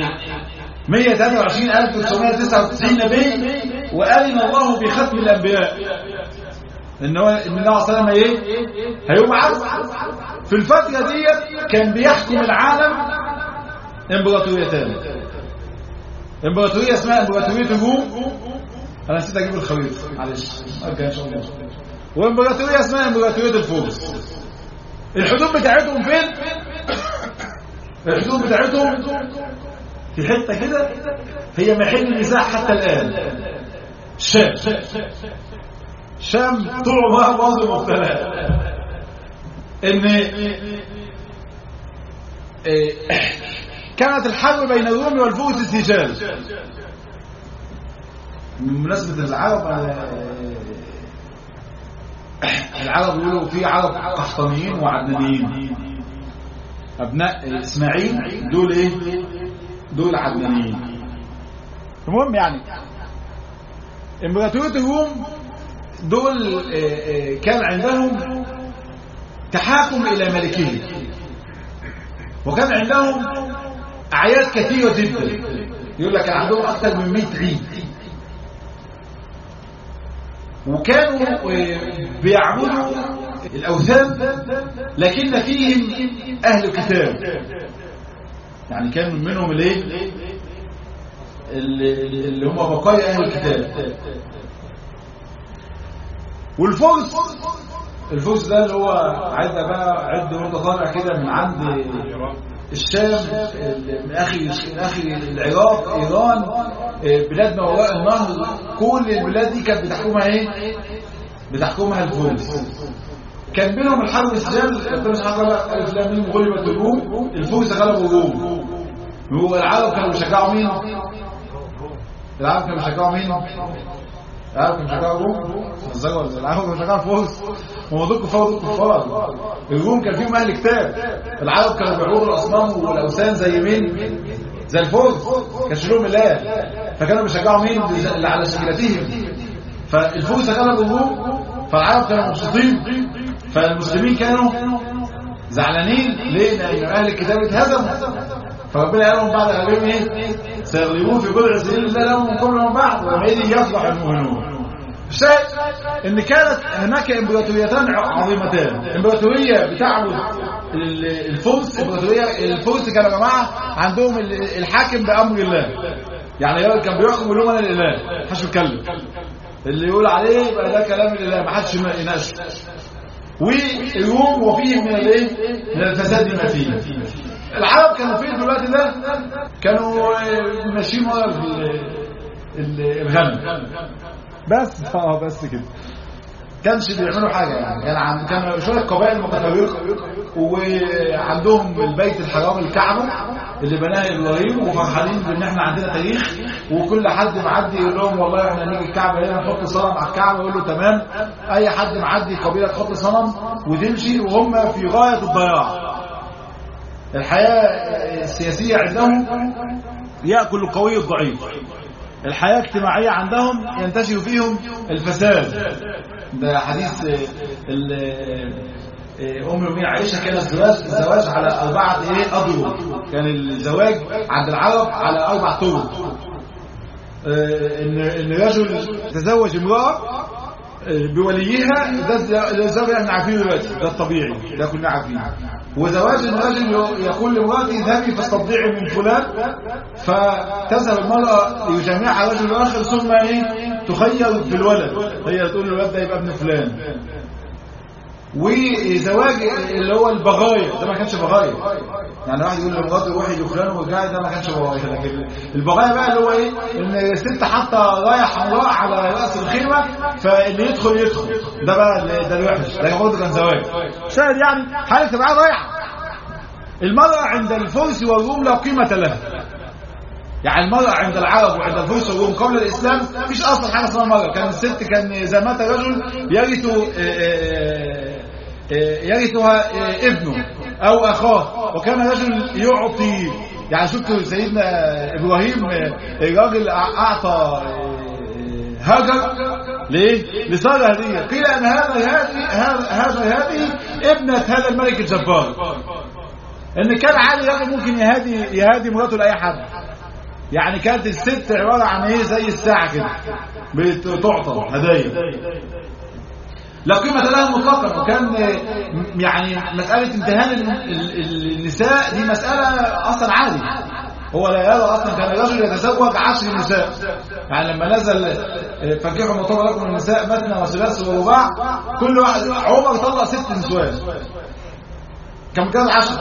123,999 نبي، وأذن الله بختم الأنبياء إن النبي صلى الله عليه وسلم إيه؟ هيبعث. في الفترة دي كان بيحكم العالم إمبراطوريتان. إمبراطورية اسمها إمبراطورية الروم، أنا نسيت أجيب الخريطة معلش أرجع إن شاء الله. وإمبراطورية اسمها إمبراطورية الفرس. الحدود بتاعتهم فين؟ الحدود بتاعتهم في حتة كده هي محل النزاع حتى الآن، الشام. الشام طول عمرها موضوع مختلف. إن كانت الحرب بين الروم والفرس سجال. بمناسبة العرب يقولوا في عرب قحطانيين وعدنانيين. أبناء إسماعيل دول إيه؟ دول عدنانيين. المهم يعني إمبراطورية الروم دول كان عندهم تحاكم إلى ملكهم، وكان عندهم أعياد كثيرة جدا. يقول لك عندهم أكثر من 100 عيد، وكانوا بيعبدوا الأوثان لكن فيهم أهل كتاب، يعني كان منهم اللي هم بقايا أهل الكتاب. والفرس ده اللي هو عد وانت طالع كده من عند الشام، من اخر العراق، ايران، بلاد ما وراء النهر، كل البلاد دي كانت بتحكمها ايه؟ بتحكمها الفرس. كان بينهم الحرب السجال. الفرس حصل الاسلاميين غلبت الروم، الفرس غلبوا الروم. العرب كانوا بيشجعوا مين؟ العرب كانوا بيشجعوا مين؟ العرب كانوا بيشجعوا الروم. العرب كانوا بيشجعوا الفرس. موضوع كفار. الروم كان فيهم اهل كتاب. العرب كانوا بيعبدوا الاصنام والاوثان زي مين؟ زي الفرس. كانش لهم اله، فكانوا بيشجعوا مين؟ اللي على شكلتهم. فالفرس غلبوا الروم، فالعرب كانوا مبسوطين، فالمسلمين كانوا زعلانين. ليه؟ لان اهل الكتاب اتهزموا. فربنا قال لهم بعد غلبهم ايه؟ سيغلبون في بضع سنين الله لهم من كل من بعض وحينئذ يفرح المؤمنون. الشاهد ان كانت هناك امبراطوريتان عظيمتان. امبراطوريه بتعبد الفرس. امبراطوريه الفرس كانوا يا جماعه عندهم الحاكم بامر الله، يعني كان بيحكم يقول لهم انا الاله، ما حدش يتكلم، اللي يقول عليه يبقى ده كلام الاله، ما حدش يناقشه. والروم وفيهم من الايه؟ من الفساد ما فيه. العرب كانوا فين في الوقت ده؟ كانوا ماشيين ورا الغنم بس كده، كانش بيعملوا حاجه. يعني كانوا شويه قبائل متفرقه، وعندهم البيت الحرام الكعبه اللي بناها ابراهيم، وفرحانين بان احنا عندنا تاريخ، وكل حد معدي يقول لهم والله احنا نيجي الكعبه هنا نحط صنم على الكعبه، يقول له تمام. اي حد معدي قبيله تحط صنم وتمشي، وهم في غايه الضياع. الحياه السياسيه عندهم ياكل القوي الضعيف. الحياه الاجتماعيه عندهم ينتشر فيهم الفساد. ده حديث أم المؤمنين عائشة كان الزواج على 4 أضرب. كان الزواج عند العرب على 4 طرق. إن رجل تزوج امرأة بوليها، ده الزواج احنا عارفينه دلوقتي، ده الطبيعي، ده كلنا عارفينه. وزواج الرجل يقول لامرأته اذهبي فاستضيعي من فلان، فتذهب المرأة يجامعها رجل آخر، ثم تخير في الولد، هي تقول الولد ده يبقى ابن فلان. وزواج اللي هو البغاية، ده ما كانش بغاية، يعني واحد يقول لمراته روحي لفلان ورجعي، ده ما كانش بغاية. لكن البغاية بقى اللي هو ان الست حاطه رايه حمراء على راس الخيمه، فاللي يدخل ده بقى ده الوحش، ده برضه كان زواج. شاهد يعني حاله تبقى ضايعه. المرأة عند الفرس والروم لا قيمة لها، يعني المرأة عند العرب وعند الفرس والروم قبل الإسلام مفيش أصلا حاجة اسمها مرأة. كان الست كان إذا مات رجل يرثها ابنه أو أخاه، وكان رجل يعطي. يعني شفتوا سيدنا إبراهيم الراجل أعطى هاجر ليه؟ لسارة هدية. قيل أن هذه ابنة هذا الملك الجبار، إن كان عادي راجل ممكن يهادي مراته لأي حد. يعني كانت الست عبارة عن ايه زي الساعة كده بتعطى هدايا لا قيمة لها مطلقا. وكان يعني مسألة امتهان النساء دي مسألة أصلا عادي. هو لا يرى أصلا كان الرجل يتزوج 10 نساء. يعني لما نزل فانكحوا ما طاب لكم النساء مثنى وثلاث ورباع، كل واحد عمر طلق 6 نسوان، كان 10.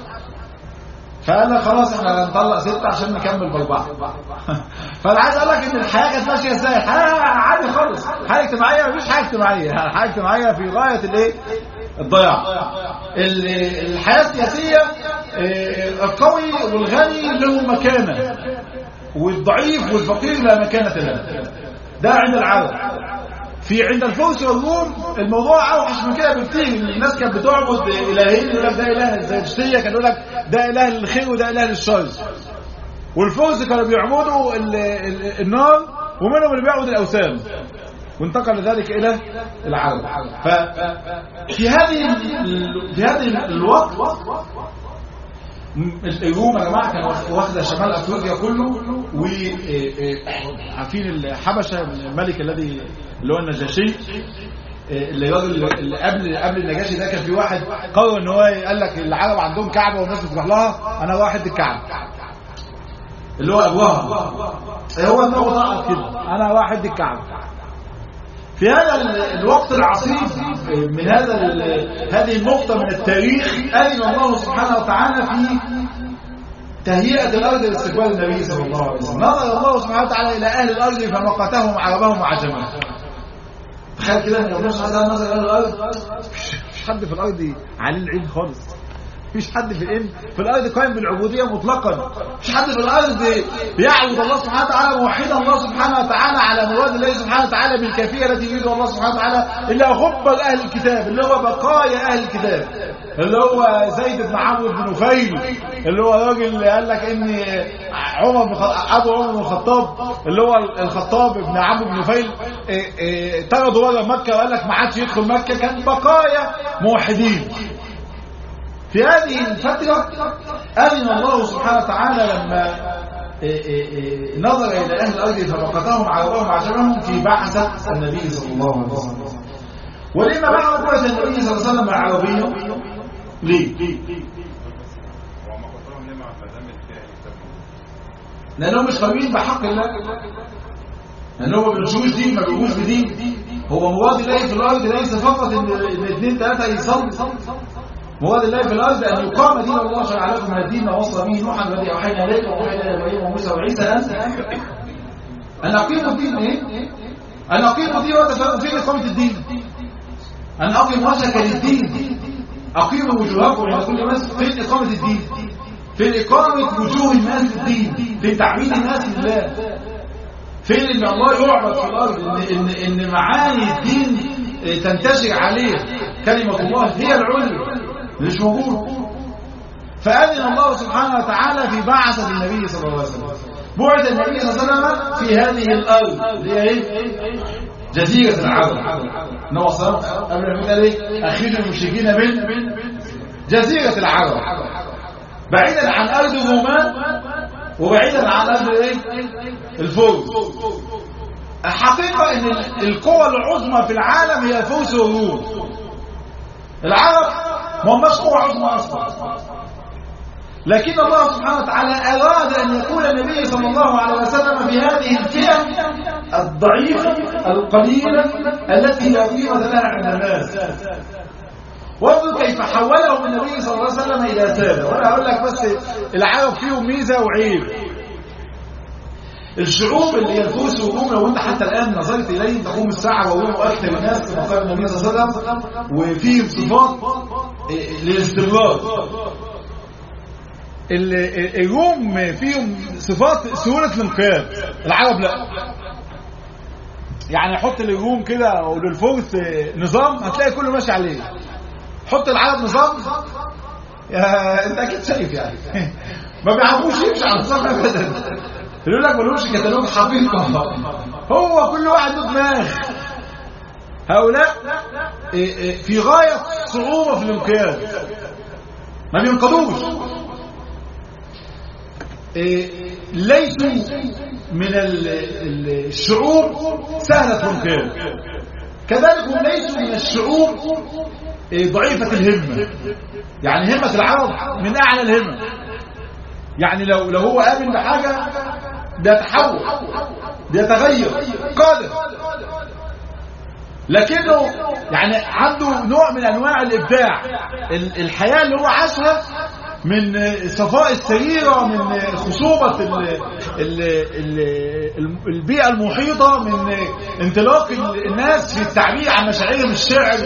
فقال خلاص احنا هنطلق 6 عشان نكمل ب4. فانا عايز اقول لك ان الحياه كانت ماشيه ازاي. حياه عادي خالص، حياه اجتماعيه. مفيش حياه اجتماعيه، حياه اجتماعيه في غايه الايه؟ الضياع. الحياه السياسيه القوي والغني له مكانه، والضعيف والفقير لا مكانه له. ده عند العرب. عند الفرس والروم الموضوع اوحش من كده بكتير. الناس كانت بتعبد الهين، يقول لك ده اله الزيتشتيه، كان يقول لك ده اله للخير وده اله للشر. والفرس كانوا بيعبدوا النار، ومنهم اللي بيعبد الاوثان، وانتقل ذلك الى العرب. ففي هذه الوقت الروم يا جماعه كانوا واخده شمال افريقيا كله، وعارفين الحبشه الملك الذي اللي هو النجاشي، اللي قبل النجاشي ده كان في واحد قرر ان هو قال لك العرب عندهم كعبه والناس بتروح لها، انا واحد الكعبه اللي هو ابوها. هو انه ضاع كده، انا واحد الكعبه. في هذا الوقت العصيب من هذه النقطة من التاريخ أذن الله سبحانه وتعالى في تهيئة الأرض لاستقبال النبي صلى الله عليه وسلم. نظر الله سبحانه وتعالى إلى أهل الأرض فمقتهم عربهم وعجمهم. تخيل كده ان الله سبحانه وتعالى نظر إلى الأرض، مفيش حد في الأرض عليه العين خالص، مفيش حد في الأرض قائم بالعبودية مطلقا، مفيش حد في الأرض بيعبد الله سبحانه وتعالى موحدا الله سبحانه وتعالى على مراد الله سبحانه وتعالى بالكيفية التي يريدها الله سبحانه وتعالى، إلا غبر أهل الكتاب، اللي هو بقايا أهل الكتاب، اللي هو زيد بن عمرو بن نفيل، اللي هو راجل اللي قال لك ان ابو عمر بن الخطاب، اللي هو الخطاب بن عمرو بن نفيل، طردوا بره مكة وقال لك ما عادش يدخل مكة. كان بقايا موحدين. في هذه الفترة أذن الله سبحانه وتعالى لما نظر إلى أهل الأرض فمقتهم عربهم وعجمهم في بعثة النبي صلى الله عليه وسلم. ولما بعث النبي صلى الله عليه وسلم عربيا ليه؟ لأنهم مش قابلين بحق الله، لأنهم ما بيمشوش دين، ما بيقوموش بدين. هو مراد الله في الأرض ليس فقط إن 2 3 يصلوا. مراد الله في الأرض أن يقام دين الله شرع لكم من الدين ما وصى به نوحا الذي أوحينا إليكم وأوحينا إلى إبراهيم وموسى وعيسى أن أقيموا الدين. أن أقيموا الدين وتفهموا فين إقامة الدين. أن أقيم وجهك للدين، أقيموا وجوهكم عند كل مسجد. فين إقامة الدين؟ فين إقامة وجوه الناس للدين؟ فين تعبيد الناس لله؟ فين إن الله يعبد في الأرض؟ إن معاني الدين تنتشر عليه كلمة الله هي العليا، مش موجود. فأذن الله سبحانه وتعالى في بعثة النبي صلى الله عليه وسلم. بعث النبي صلى الله عليه وسلم في هذه الأرض اللي هي جزيرة العرب. النبي صلى الله عليه وسلم قبل ما يقول ايه؟ أخرجوا المشركين من جزيرة العرب، بعيدا عن أرض الرومان وبعيدا عن أرض الفرس. الحقيقة ان القوى العظمى في العالم هي الفرس والروم. العرب ما هماش قوة عظمى اصلا، لكن الله سبحانه وتعالى اراد ان يكون النبي صلى الله عليه وسلم في هذه الفئة الضعيفة القليلة التي لا قيمة لها عند الناس. وانظر كيف حولهم النبي صلى الله عليه وسلم الى سادة. وانا اقول لك بس العرب فيهم ميزة وعيب. الشعوب اللي هي الفرس والروم لو انت حتى الان نظرت اليهم تقوم الساعه وهم اكثر الناس في مقام النبي صلى الله عليه وسلم، وفيهم صفات للاستمرار. الروم فيهم صفات سهولة الانقياد، العرب لا. يعني حط للروم كده وللفرس نظام هتلاقي كله ماشي عليه. حط العرب نظام انت اكيد شايف يعني ما بيعرفوش يمشي على النظام ابدا. يقول لك ملوش كتالوج حقيقه، هو كل واحد له دماغ. هؤلاء في غايه صعوبه في الانقياد، ما بينقضوش. ليسوا من الشعوب سهله الانقياد، كذلك هم ليسوا من الشعوب ضعيفه الهمه. يعني همه العرب من اعلى الهمم. يعني لو هو آمن بحاجه بيتحول بيتغير قادر، لكنه يعني عنده نوع من انواع الابداع. الحياه اللي هو عاشها من صفاء السريره، من خصوبه البيئه المحيطه، من انطلاق الناس في التعبير عن مشاعرهم، الشعر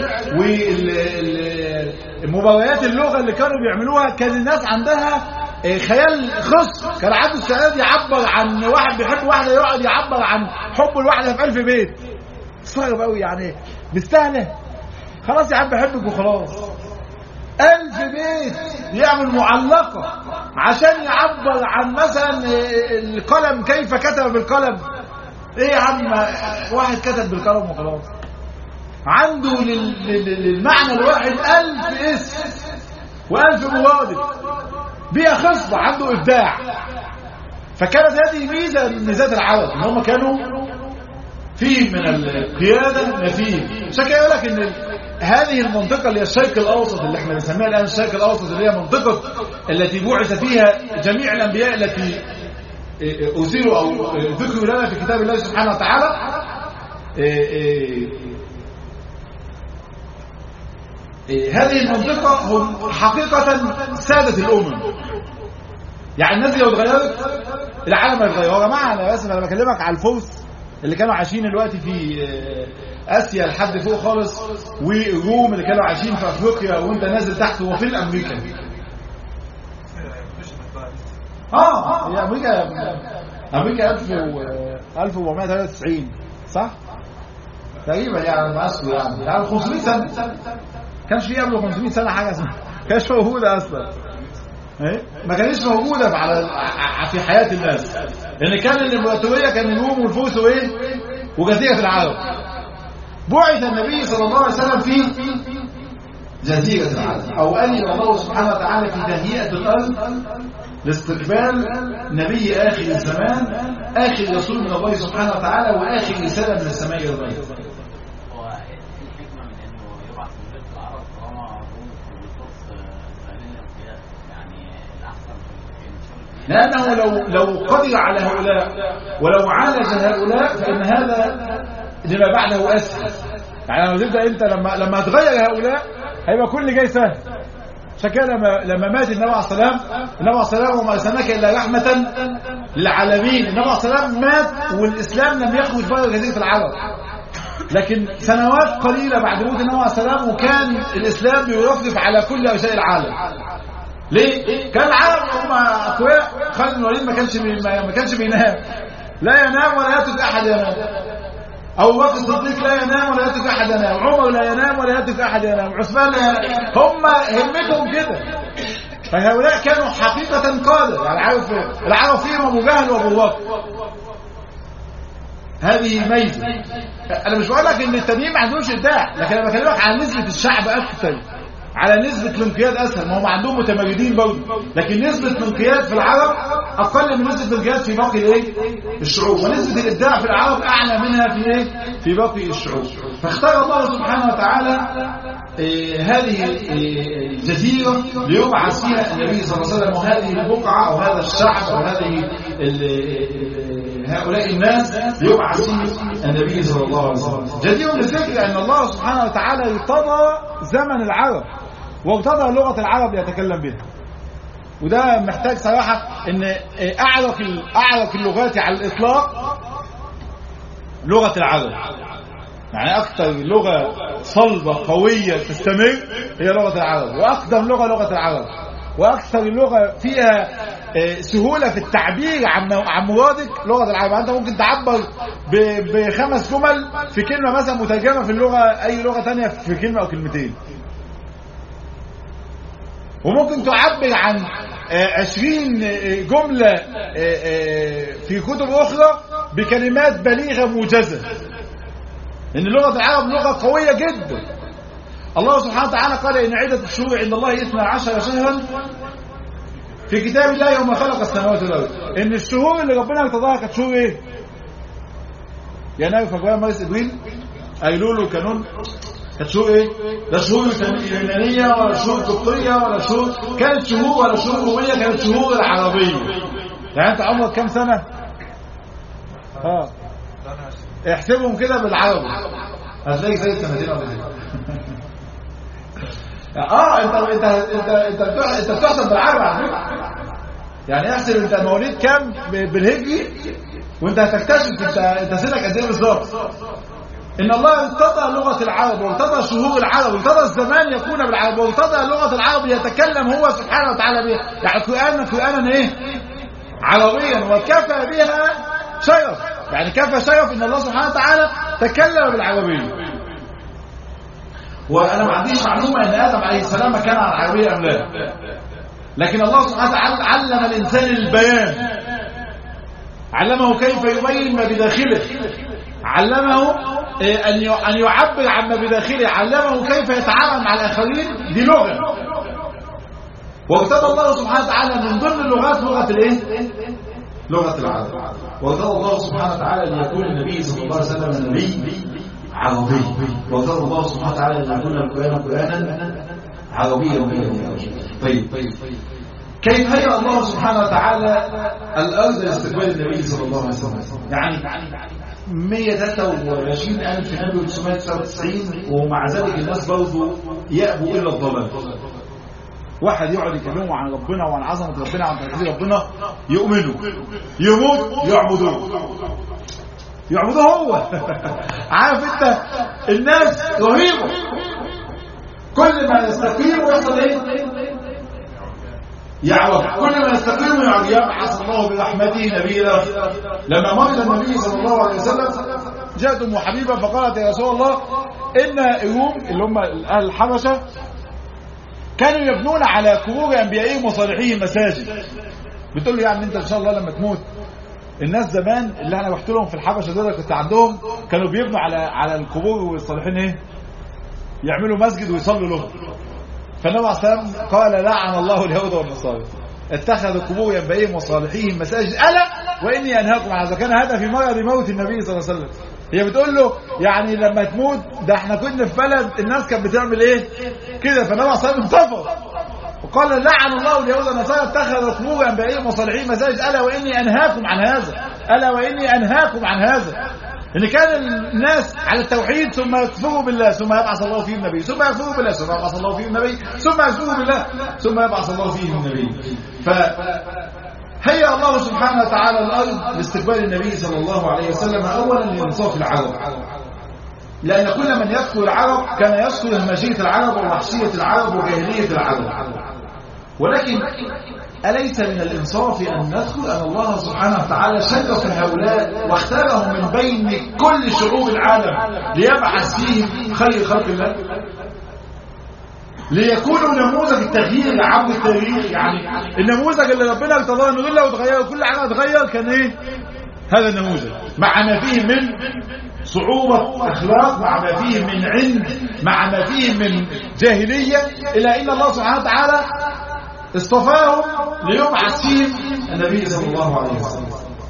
والمباريات اللغه اللي كانوا بيعملوها. كان الناس عندها خيال خاص. كان عنده استعداد يعبر عن واحد بيحب واحده، يقعد يعبر عن حبه لواحده في 1000 بيت. استغرب قوي يعني مستاهله؟ خلاص يا عم بحبك وخلاص. 1000 بيت يعمل معلقه عشان يعبر عن مثلا القلم، كيف كتب بالقلم. ايه يا عم، واحد كتب بالقلم وخلاص. عنده للمعنى الواحد 1000 اسم و1000 مرادف، بيئة خصبة، عنده إبداع. فكانت هذه ميزة من ميزات العرب، إن هم كانوا فيه من القيادة نفيذ. عشان كده يقول لك إن هذه المنطقة اللي هي الشرق الأوسط، اللي احنا بنسميها الآن الشرق الأوسط، اللي هي منطقة التي بعث فيها جميع الأنبياء التي أرسلوا أو ذكروا لنا في كتاب الله سبحانه وتعالى. هذه المنطقة هم حقيقة سادة الأمم. يعني الناس لو اتغيرت العالم هيتغير. يا جماعة أنا بس أنا بكلمك على الفرس اللي كانوا عايشين دلوقتي في آسيا لحد فوق خالص، والروم اللي كانوا عايشين في أفريقيا، وأنت نازل تحت هو فين أمريكا؟ هي أمريكا 1493 صح؟ تقريبا يعني مأسكو يعني 500 سنة. كانش فيه قبل 500 سنة حاجة اسمها كانش موجودة أصلا. ما كانش موجودة في حياة الناس، لأن كان الإمبراطورية كان الروم والفرس وجزيرة العرب. بعث النبي صلى الله عليه وسلم في جزيرة العرب، أو أن الله سبحانه وتعالى في تهيئة الأرض لاستقبال نبي آخر الزمان، آخر رسول من الله سبحانه وتعالى، وآخر رسالة من السماء إلى الأرض. لأنه لو قدر على هؤلاء ولو عالج هؤلاء فإن هذا لما بعده أسهل. يعني لما تبدأ أنت لما تغير هؤلاء هيبقى كل جاي سهل. عشان كده لما مات النبي عليه الصلاة والسلام وما أرسلناك إلا رحمة للعالمين، النبي عليه الصلاة والسلام مات والإسلام لم يخرج بره جزيرة العرب. لكن سنوات قليلة بعد موت النبي عليه الصلاة والسلام وكان الإسلام بيرفرف على كل أرجاء العالم. ليه؟ كان العرب هم أقوياء. خالد بن الوليد ما كانش بينام، لا ينام ولا يترك أحد ينام. أبو بكر الصديق لا ينام ولا يترك أحد ينام. عمر لا ينام ولا يترك أحد ينام. عثمان لا ينام. هم همتهم كده. فهؤلاء كانوا حقيقة قادة. يعني العرب فيهم أبو جهل وأبو بكر. هذه ميزة. أنا مش بقول لك إن التانيين ما عندهمش إبداع، لكن أنا بكلمك عن نسبة الشعب أكثر، على نسبة الانقياد أسهل. ما هم عندهم متمردين برضه، لكن نسبة الانقياد في العرب أقل من نسبة الانقياد في باقي الشعوب، ونسبة الإبداع في العرب أعلى منها في باقي الشعوب. فاختار الله سبحانه وتعالى هذه الجزيرة ليبعث فيها النبي صلى الله عليه وسلم، وهذه البقعة أو هذا الشعب أو هؤلاء الناس يبعث فيه النبي صلى الله عليه وسلم. جدير بالذكر أن الله سبحانه وتعالى ارتضى زمن العرب وارتضى لغة العرب يتكلم بها. وده محتاج صراحة ان اعرق اللغات على الاطلاق لغة العرب. يعني اكثر لغة صلبة قوية تستمر هي لغة العرب، واقدم لغة العرب. واكثر اللغه فيها سهوله في التعبير عن مرادك لغه العرب. انت ممكن تعبر ب5 جمل في كلمه مثلا مترجمه في اللغه اي لغه ثانيه في كلمه او كلمتين، وممكن تعبر عن 20 جمله في كتب اخرى بكلمات بليغه موجزه، لان لغه العرب لغه قويه جدا. الله سبحانه وتعالى قال إن عدة الشهور عند الله 12 شهرا في كتاب الله يوم خلق السماوات والأرض. إن الشهور اللي ربنا ارتضاها كانت شهور إيه؟ يناير فبراير مارس إبريل أيلول وكانون، كانت شهور إيه؟ لا شهور يونانية ولا شهور قبطية ولا شهور، كانت شهور ولا شهور رومية، كانت شهور العربية. يعني أنت عمرك كام سنة؟ احسبهم كده بالعربي هتلاقي زي السنتين ولا كده. انت بتحسب بالعربي على فكره. يعني احسب انت مواليد كام بالهجري وانت هتكتشف انت سنك قد ايه بالظبط. ان الله ارتضى لغه العرب وارتضى شهور العرب وارتضى الزمان يكون بالعرب وارتضى لغه العرب يتكلم هو سبحانه وتعالى بها. يعني قرانا ايه؟ عربيا، وكفى بها شرف. يعني كفى شرف ان الله سبحانه وتعالى تكلم بالعربيه. وانا ما عنديش معلومه ان ادم عليه السلام كان على العربيه ام لا، لكن الله سبحانه وتعالى علم الانسان البيان، علمه كيف يبين ما بداخله، علمه ان يعبر عما بداخله، علمه كيف يتعامل مع الاخرين. دي لغه. وارتضى الله سبحانه وتعالى من ضمن اللغات لغه الايه؟ لغه العرب. وارتضى الله سبحانه وتعالى ان يكون النبي صلى الله عليه وسلم نبي عربي، وارتضى الله سبحانه وتعالى ان يكون القرآن قرآنا عربيا. طيب كيف هيأ الله سبحانه وتعالى الارض لاستقبال النبي صلى الله عليه وسلم؟ يعني 123,000 نبي و999، ومع ذلك الناس برضه يأبوا الا الضلال. واحد يقعد يكلمه عن ربنا وعن عظمه ربنا وعن توحيد ربنا يؤمنوا، يموت يعبدوه هو. عارف انت الناس رهيبه، كل ما يستقيموا يحصل ايه؟ يعرف. كل ما يستقيموا يبعث الله برحمته نبيا. لما مرض النبي صلى الله عليه وسلم جاءت ام حبيبه فقالت يا رسول الله ان الروم اللي هم اهل الحبشه كانوا يبنون على قبور انبيائهم وصالحيهم مساجد. بتقول له يعني انت ان شاء الله لما تموت، الناس زمان اللي انا رحت لهم في الحبشه دول كنت عندهم كانوا بيبنوا على القبور والصالحين ايه؟ يعملوا مسجد ويصلوا لهم. فالنبي عليه الصلاه والسلام قال لعن الله اليهود والنصارى اتخذوا قبور انبيائهم وصالحيهم مساجد الا واني انهاكم عن هذا. كان هذا في مرض موت النبي صلى الله عليه وسلم. هي بتقول له يعني لما تموت ده احنا كنا في بلد الناس كانت بتعمل ايه كده. فالنبي عليه الصلاه والسلام انتفض وقال لعن الله اليهود والنصارى اتخذوا قبور انبيائهم وصالحين مساجد الا واني انهاكم عن هذا، الا واني انهاكم عن هذا. ان كان الناس على التوحيد ثم يكفروا بالله ثم يبعث الله فيهم النبي، ثم يكفروا بالله ثم يبعث الله فيهم النبي، ثم يكفروا بالله ثم يبعث الله فيهم النبي. فهيأ الله سبحانه وتعالى الارض لاستقبال النبي صلى الله عليه وسلم اولا لانصاف العرب، لان كل من يذكر العرب كان يذكر همجيه العرب ووحشيه العرب وجاهليه العرب. ولكن أليس من الإنصاف أن نذكر أن الله سبحانه وتعالى شرف هؤلاء واختارهم من بين كل شعوب العالم ليبعث فيهم خير خلق الله، ليكونوا نموذج التغيير عبر التاريخ. يعني النموذج اللي ربنا ارتضاه انه لو اتغير كل حاجه اتغير كان ايه؟ هذا النموذج مع ما فيه من صعوبة أخلاق، مع ما فيه من عند، مع ما فيه من جاهلية، إلى إن الله سبحانه وتعالى اصطفاهم ليبعث فيهم النبي صلى الله عليه وسلم.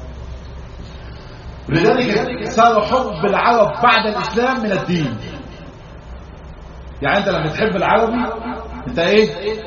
ولذلك صار حب العرب بعد الإسلام من الدين. يعني أنت لما تحب العربي أنت إيه؟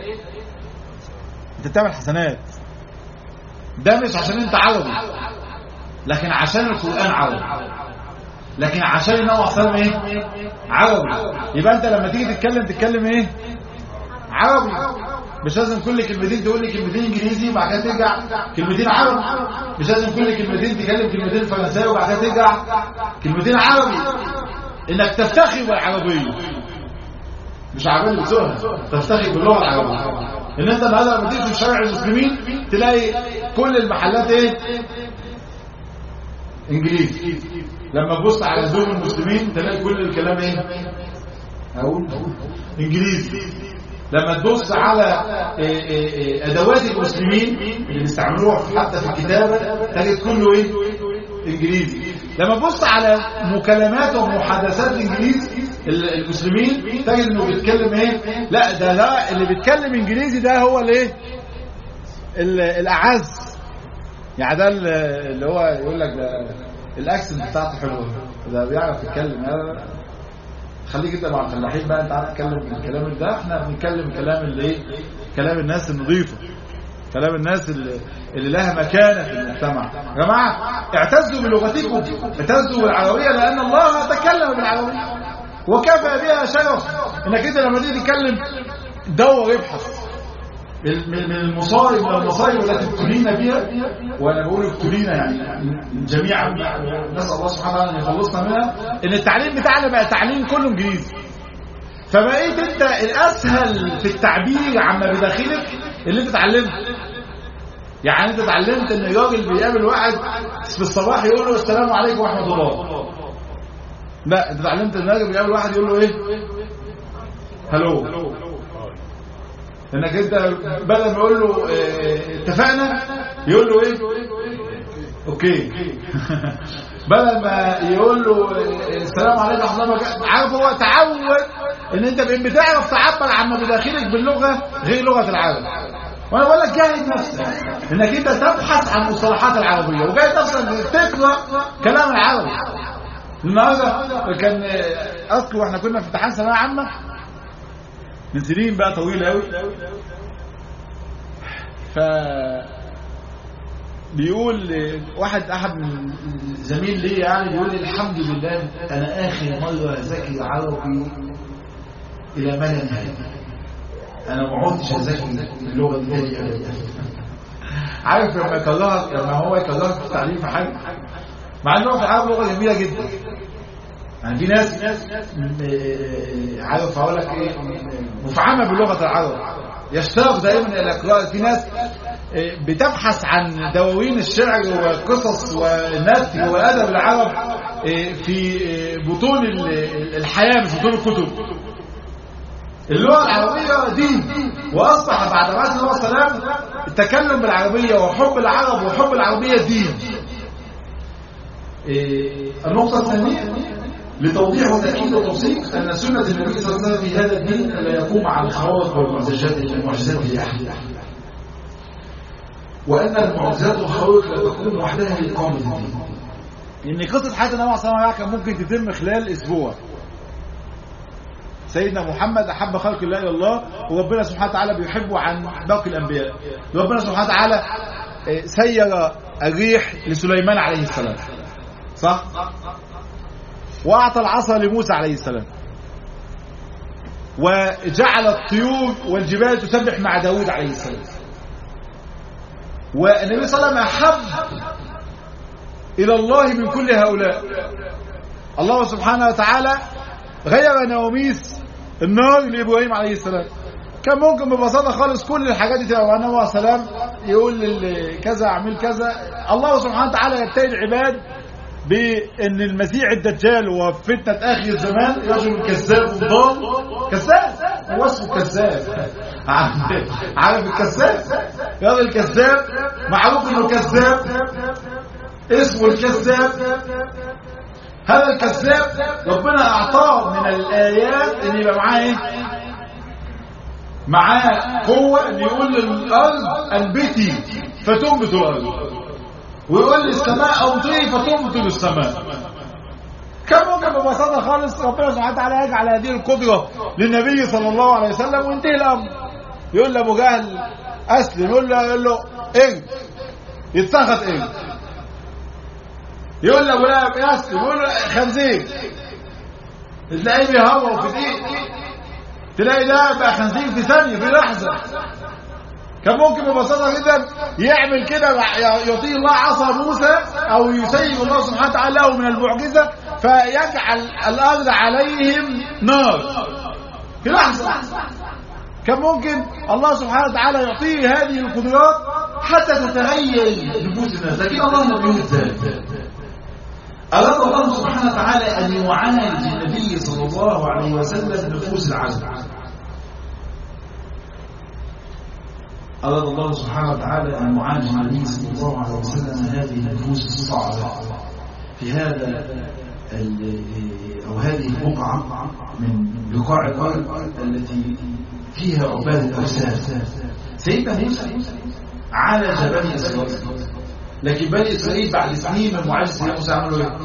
أنت بتعمل حسنات. ده مش عشان أنت عربي، لكن عشان القرآن عربي، لكن عشان النبي صلى الله عليه وسلم ايه؟ عربي. يبقى انت لما تيجي تتكلم ايه؟ عربي. مش لازم كل كلمتين تقول لي كلمتين انجليزي وبعد كده ترجع كلمتين عربي. مش لازم كل كلمتين تتكلم كلمتين فرنساوي وبعد كده ترجع كلمتين عربي. انك تفتخر بالعربيه، مش عربيه بتسوقها، تفتخر باللغه العربيه. ان انت النهارده لما تيجي في شارع المسلمين تلاقي كل المحلات ايه؟ انجليزي. لما تبص على هدوم المسلمين تلاقي كل الكلام ايه؟ اقول انجليزي. لما تبص على ادوات المسلمين اللي بيستعملوها حتى في الكتابه تجد كله ايه؟ انجليزي. لما تبص على مكالمات ومحادثات الانجليز المسلمين تجد انه بيتكلم ايه؟ لا ده اللي بيتكلم انجليزي ده هو الايه؟ الاعز. يعني ده اللي هو يقول لك ده الاكسنت بتاعته حلوه، ده بيعرف يتكلم. خليك انت مع الفلاحين بقى، انت عارف تتكلم الكلام ده. احنا بنتكلم كلام اللي ايه؟ كلام الناس النظيفه، كلام الناس اللي لها مكانه في المجتمع. يا جماعه اعتزوا بلغتكم، اعتزوا بالعربيه، لان الله تكلم بالعربيه وكفى بها شرف. انك انت لما تيجي تتكلم دور ابحث من المصائب والمصائب التي ابتلينا بها، وانا بقول ابتلينا يعني جميعا، نسال الله سبحانه وتعالى ان يخلصنا منها. ان التعليم بتاعنا بقى تعليم كله انجليزي، فبقيت انت الاسهل في التعبير عما بداخلك اللي انت اتعلمته. يعني انت اتعلمت ان الراجل بيقابل واحد في الصباح يقول له السلام عليكم ورحمه الله. لا، انت اتعلمت ان الراجل بيقابل واحد يقول له ايه؟ هلو. انك انت بدل ما يقول له اتفقنا يقول له ايه؟ اوكي. بدل ما يقول له السلام عليكم ورحمه الله وبركاته. عارف هو تعود ان انت بتعرف تعبر عما بداخلك باللغه غير لغه العالم. وانا بقول لك جاهد نفسك انك انت تبحث عن مصطلحات العربيه، وجاهد نفسك تقرا كلام العربي. النهارده كان اذكر واحنا كنا في امتحان ثانويه عامه من سنين بقى طويله قوي، ف بيقول احد زميل لي يعني بيقول لي الحمد لله انا اخر مره اذاكر عربي الى ما لا نهايه، انا ما عدتش اذاكر اللغه دي تاني ابدا. عارف لما هو يكرهك في التعليم في حاجه، مع ان لغه العرب لغه جميله جدا. يعني في ناس عارف اقول لك ايه، مفعمه بلغه العرب، يشتاق دائما الى القراءه. في ناس بتبحث عن دواوين الشعر والقصص والنثر وادب العرب في بطون الحياه مش بطون الكتب. اللغه العربيه دين، واصبح بعد بعث النبي صلى الله عليه وسلم التكلم بالعربيه وحب العرب وحب العربيه دين. النقطه الثانيه لتوضيح وتأكيد وتوثيق أن سنة النبي صلى الله عليه وسلم في هذا الدين لا يقوم على الخوارق والمعجزات لأحد، وأن المعجزات والخوارق لا تقوم وحدها لإقامة الدين. إن قصة حياة النبي صلى الله عليه وسلم كان ممكن تتم خلال أسبوع. سيدنا محمد أحب خلق الله إلى الله، وربنا سبحانه وتعالى بيحبه عن باقي الأنبياء. ربنا سبحانه وتعالى سير الريح لسليمان عليه السلام، صح؟ وأعطى العصا لموسى عليه السلام، وجعل الطيور والجبال تسبح مع داود عليه السلام. والنبي صلى الله عليه وسلم أحب إلى الله من كل هؤلاء. الله سبحانه وتعالى غير نواميس النار لإبراهيم عليه السلام. كان ممكن ببساطة خالص كل الحاجات دي تبقى النبي عليه السلام يقول كذا اعمل كذا. الله سبحانه وتعالى يبتلي العباد بأن المسيح الدجال وفتنة آخر الزمان رجل كذاب وضال. كذاب، وصفه كذاب. عارف الكذاب؟ رجل كذاب معروف انه كذاب، اسمه الكذاب. هذا الكذاب ربنا اعطاه من الآيات ان يبقى معاه ايه؟ معاه قوة ان يقول للأرض انبتي فتنبت الأرض، ويقول للسماء أمطري فتمطر السماء. كان ممكن ببساطة خالص ربنا سبحانه وتعالى يجعل هذه القدرة للنبي صلى الله عليه وسلم وانتهي الأمر. يقول لأبو جهل أسلم، يقول له إيه؟ يتسخط إيه؟ يقول لأبو لهب أسلم، يقول له خنزير. تلاقيه بيهوى في دقيقة، تلاقي ده بقى خنزير في ثانية في لحظة. كان ممكن ببساطة جدا يعمل كده، يعطيه الله عصا موسى أو يسيب الله سبحانه وتعالى له من المعجزة فيجعل الأرض عليهم نار في لحظة. كان ممكن الله سبحانه وتعالى يعطيه هذه القدرات حتى تتغير نفوس الناس، لكن الله لم يريد ذلك. أراد الله سبحانه وتعالى أن يعالج النبي صلى الله عليه وسلم نفوس العجل. أراد الله سبحانه وتعالى أن يعالج النبي صلى الله عليه وسلم هذه النفوس الصعبة في هذا أو هذه البقعة من بقاع الأرض التي فيها عباد الأوثان. سيدنا موسى عالج بني إسرائيل، لكن بني إسرائيل بعد سنين من معالجة سيدنا موسى عملوا إيه؟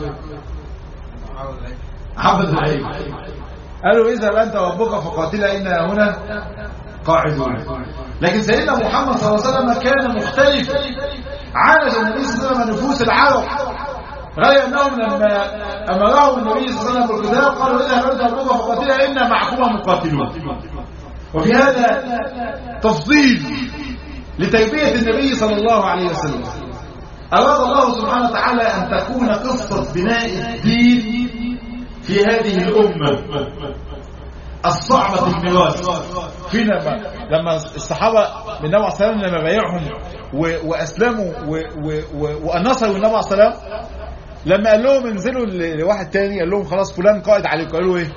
عبدوا العجل. قالوا اذهب أنت وربك فقاتلا إنا هنا قاعدون. لكن سيدنا محمد صلى الله عليه وسلم كان مختلفا، عالج النبي صلى الله عليه وسلم نفوس العرب، غير أنهم لما أمرهم النبي صلى الله عليه وسلم بالقتال قالوا اذهب أنت وربك فقاتلا إنا معكما مقاتلون. وفي هذا تفضيل لتربية النبي صلى الله عليه وسلم. أراد الله سبحانه وتعالى أن تكون قصة بناء الدين في هذه الأمة الصعبة الميراث. فينا لما الصحابة من النبي صلى الله عليه وسلم لما بايعهم وأسلموا ونصروا النبي صلى الله عليه وسلم، لما قال لهم انزلوا لواحد تاني قال لهم خلاص فلان قائد عليكم، قالوا ايه؟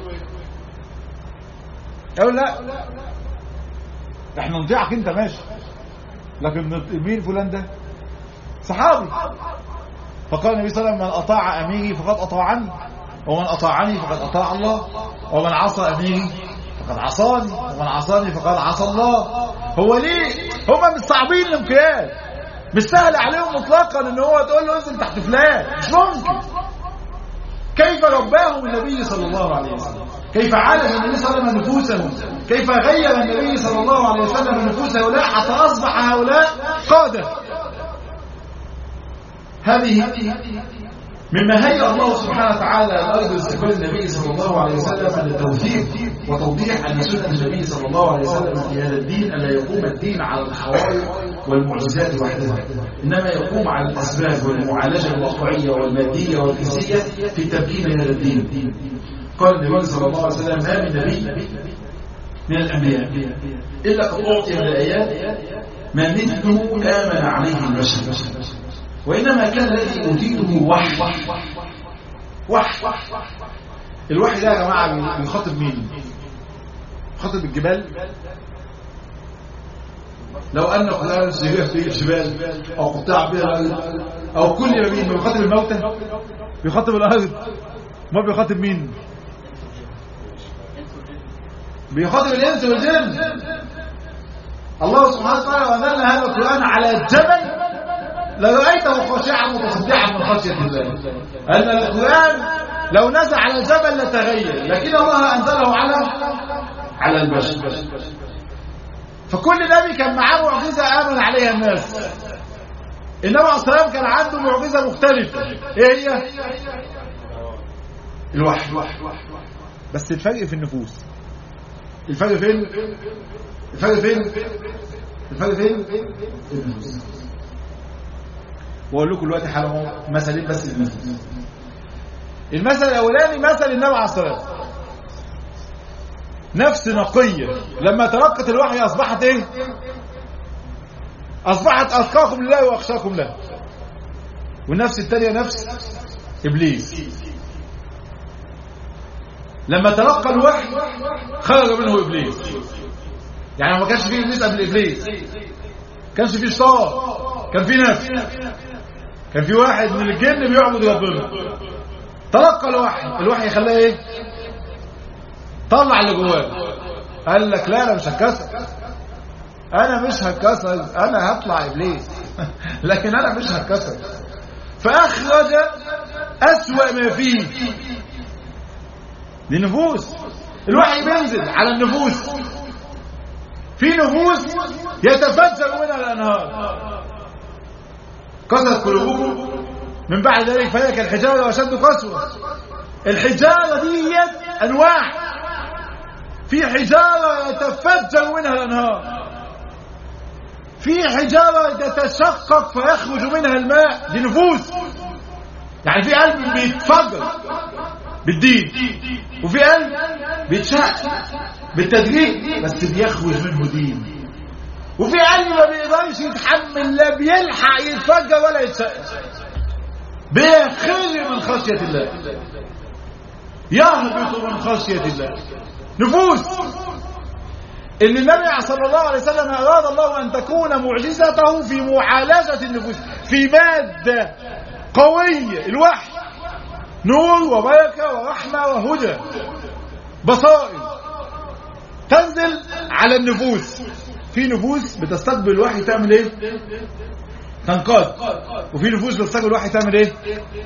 قالوا لا احنا نطيعك انت ماشي، لكن مين فلان ده؟ صحابي. فقال النبي صلى الله عليه وسلم من أطاع أميري فقد أطاعني، ومن أطاعني فقد أطاع الله، ومن عصى أميري فقد عصاني، ومن عصاني فقد عصى الله. هو ليه؟ هم مش صعبين الانقياد، مش سهل عليهم مطلقا ان هو تقول له انزل تحت فلان، مش ممكن. كيف رباهم النبي صلى الله عليه وسلم، كيف عالج النبي صلى الله عليه وسلم نفوسهم، كيف غير النبي صلى الله عليه وسلم نفوس هؤلاء حتى أصبح هؤلاء قادة. هذه مما هيأ الله سبحانه وتعالى الأرض لاستقبال النبي صلى الله عليه وسلم للتوثيق وتوضيح أن سنة النبي صلى الله عليه وسلم في هذا الدين ألا يقوم الدين على الخوارق والمعجزات وحدها، إنما يقوم على الأسباب والمعالجة الواقعية والمادية والحسية في تمكين هذا الدين. قال النبي صلى الله عليه وسلم ما من نبي من الأنبياء إلا قد أعطي من الآيات ما مثله آمن عليه البشر، وإنما كان الذي أوتيته وحي. الوحي ده يا جماعة بيخاطب مين؟ بيخاطب الجبال. لو أن قرآن سيريح في الجبال أو قطع بها الأرض أو كل يمين، بيخاطب الموتى، بيخاطب الأرض، ما بيخاطب مين؟ بيخاطب الإنس والجن. الله سبحانه وتعالى وأنزلنا هذا القرآن على الجبل لرأيته خاشعا متصدعا من خشية الله. أن القرآن لو نزل على الجبل لتغير، لكن الله أنزله على البشر. فكل نبي كان معاه معجزة آمن عليها الناس. النبي عليه الصلاة والسلام كان عنده معجزة مختلفة، إيه هي؟ الوحي. بس الفرق في النفوس. الفرق فين؟ النفوس. واقول لكم دلوقتي حالا مثلين بس للنفوس. المثل الاولاني مثل النبي عليه الصلاه والسلام، نفس نقيه لما تلقت الوحي اصبحت ايه؟ اصبحت اتقاكم لله واخشاكم له. والنفس الثانيه نفس ابليس، لما تلقى الوحي خرج منه ابليس. يعني ما كانش فيه ابليس قبل ابليس، كانش فيه شيطان، كان فيه نفس، كان في واحد من الجن بيعبد ربنا. تلقى الوحي خلاه ايه؟ طلع اللي جواه. قال لك لا انا مش هتكسر، انا هطلع ابليس لكن انا مش هتكسر. فاخرج اسوأ ما فيه للنفوس. الوحي بينزل على النفوس، في نفوس يتفجر منها الانهار. قست قلوبكم من بعد ذلك فهي كالحجارة وأشد قسوة. الحجارة دي أنواع، في حجارة يتفجر منها الأنهار، في حجارة تتشقق فيخرج منها الماء. دي نفوس، يعني في قلب بيتفجر بالدين، وفي قلب بيتشق بالتدريج، بس بيخرج منه دين. وفي قلب ما بيقدرش يتحمل، لا بيلحق يتفجر ولا يتسقف، بيخر من خشية الله، يهبط من خشية الله. نفوس اللي النبي صلى الله عليه وسلم أراد الله أن تكون معجزته في معالجة النفوس، في مادة قوية، الوحي نور وبركة ورحمة وهدى، بصائر تنزل على النفوس. في نفوس بتستقبل الوحي تعمل ايه؟ تنقاد. وفي نفوس بتستقبل الوحي تعمل ايه؟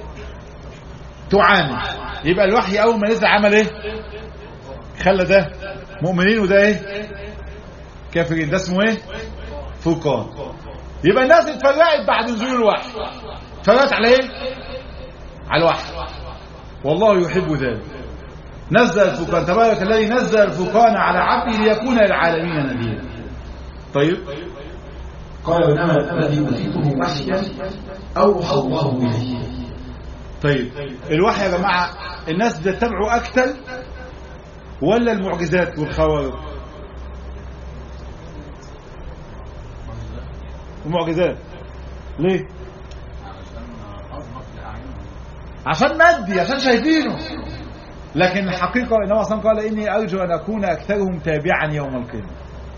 تعاني. يبقى الوحي اول ما نزل عمل ايه؟ خلى ده مؤمنين وده ايه؟ كافرين. ده اسمه ايه؟ فرقان. يبقى الناس اتفرقت بعد نزول الوحي، اتفرقت على ايه؟ على الوحي، والله يحب ذلك. نزل الفرقان، تبارك الذي نزل الفرقان على عبده ليكون للعالمين نذيرا. طيب قال انما الذي اوتيته وحيا اوحى الله اليه. طيب الوحي يا جماعه الناس بتتبعوا اكتر ولا المعجزات والخوارق؟ المعجزات. ليه؟ عشان مادي، عشان شايفينه. لكن الحقيقه النبي صلى الله عليه وسلم قال اني ارجو ان اكون اكثرهم تابعا يوم القيامه،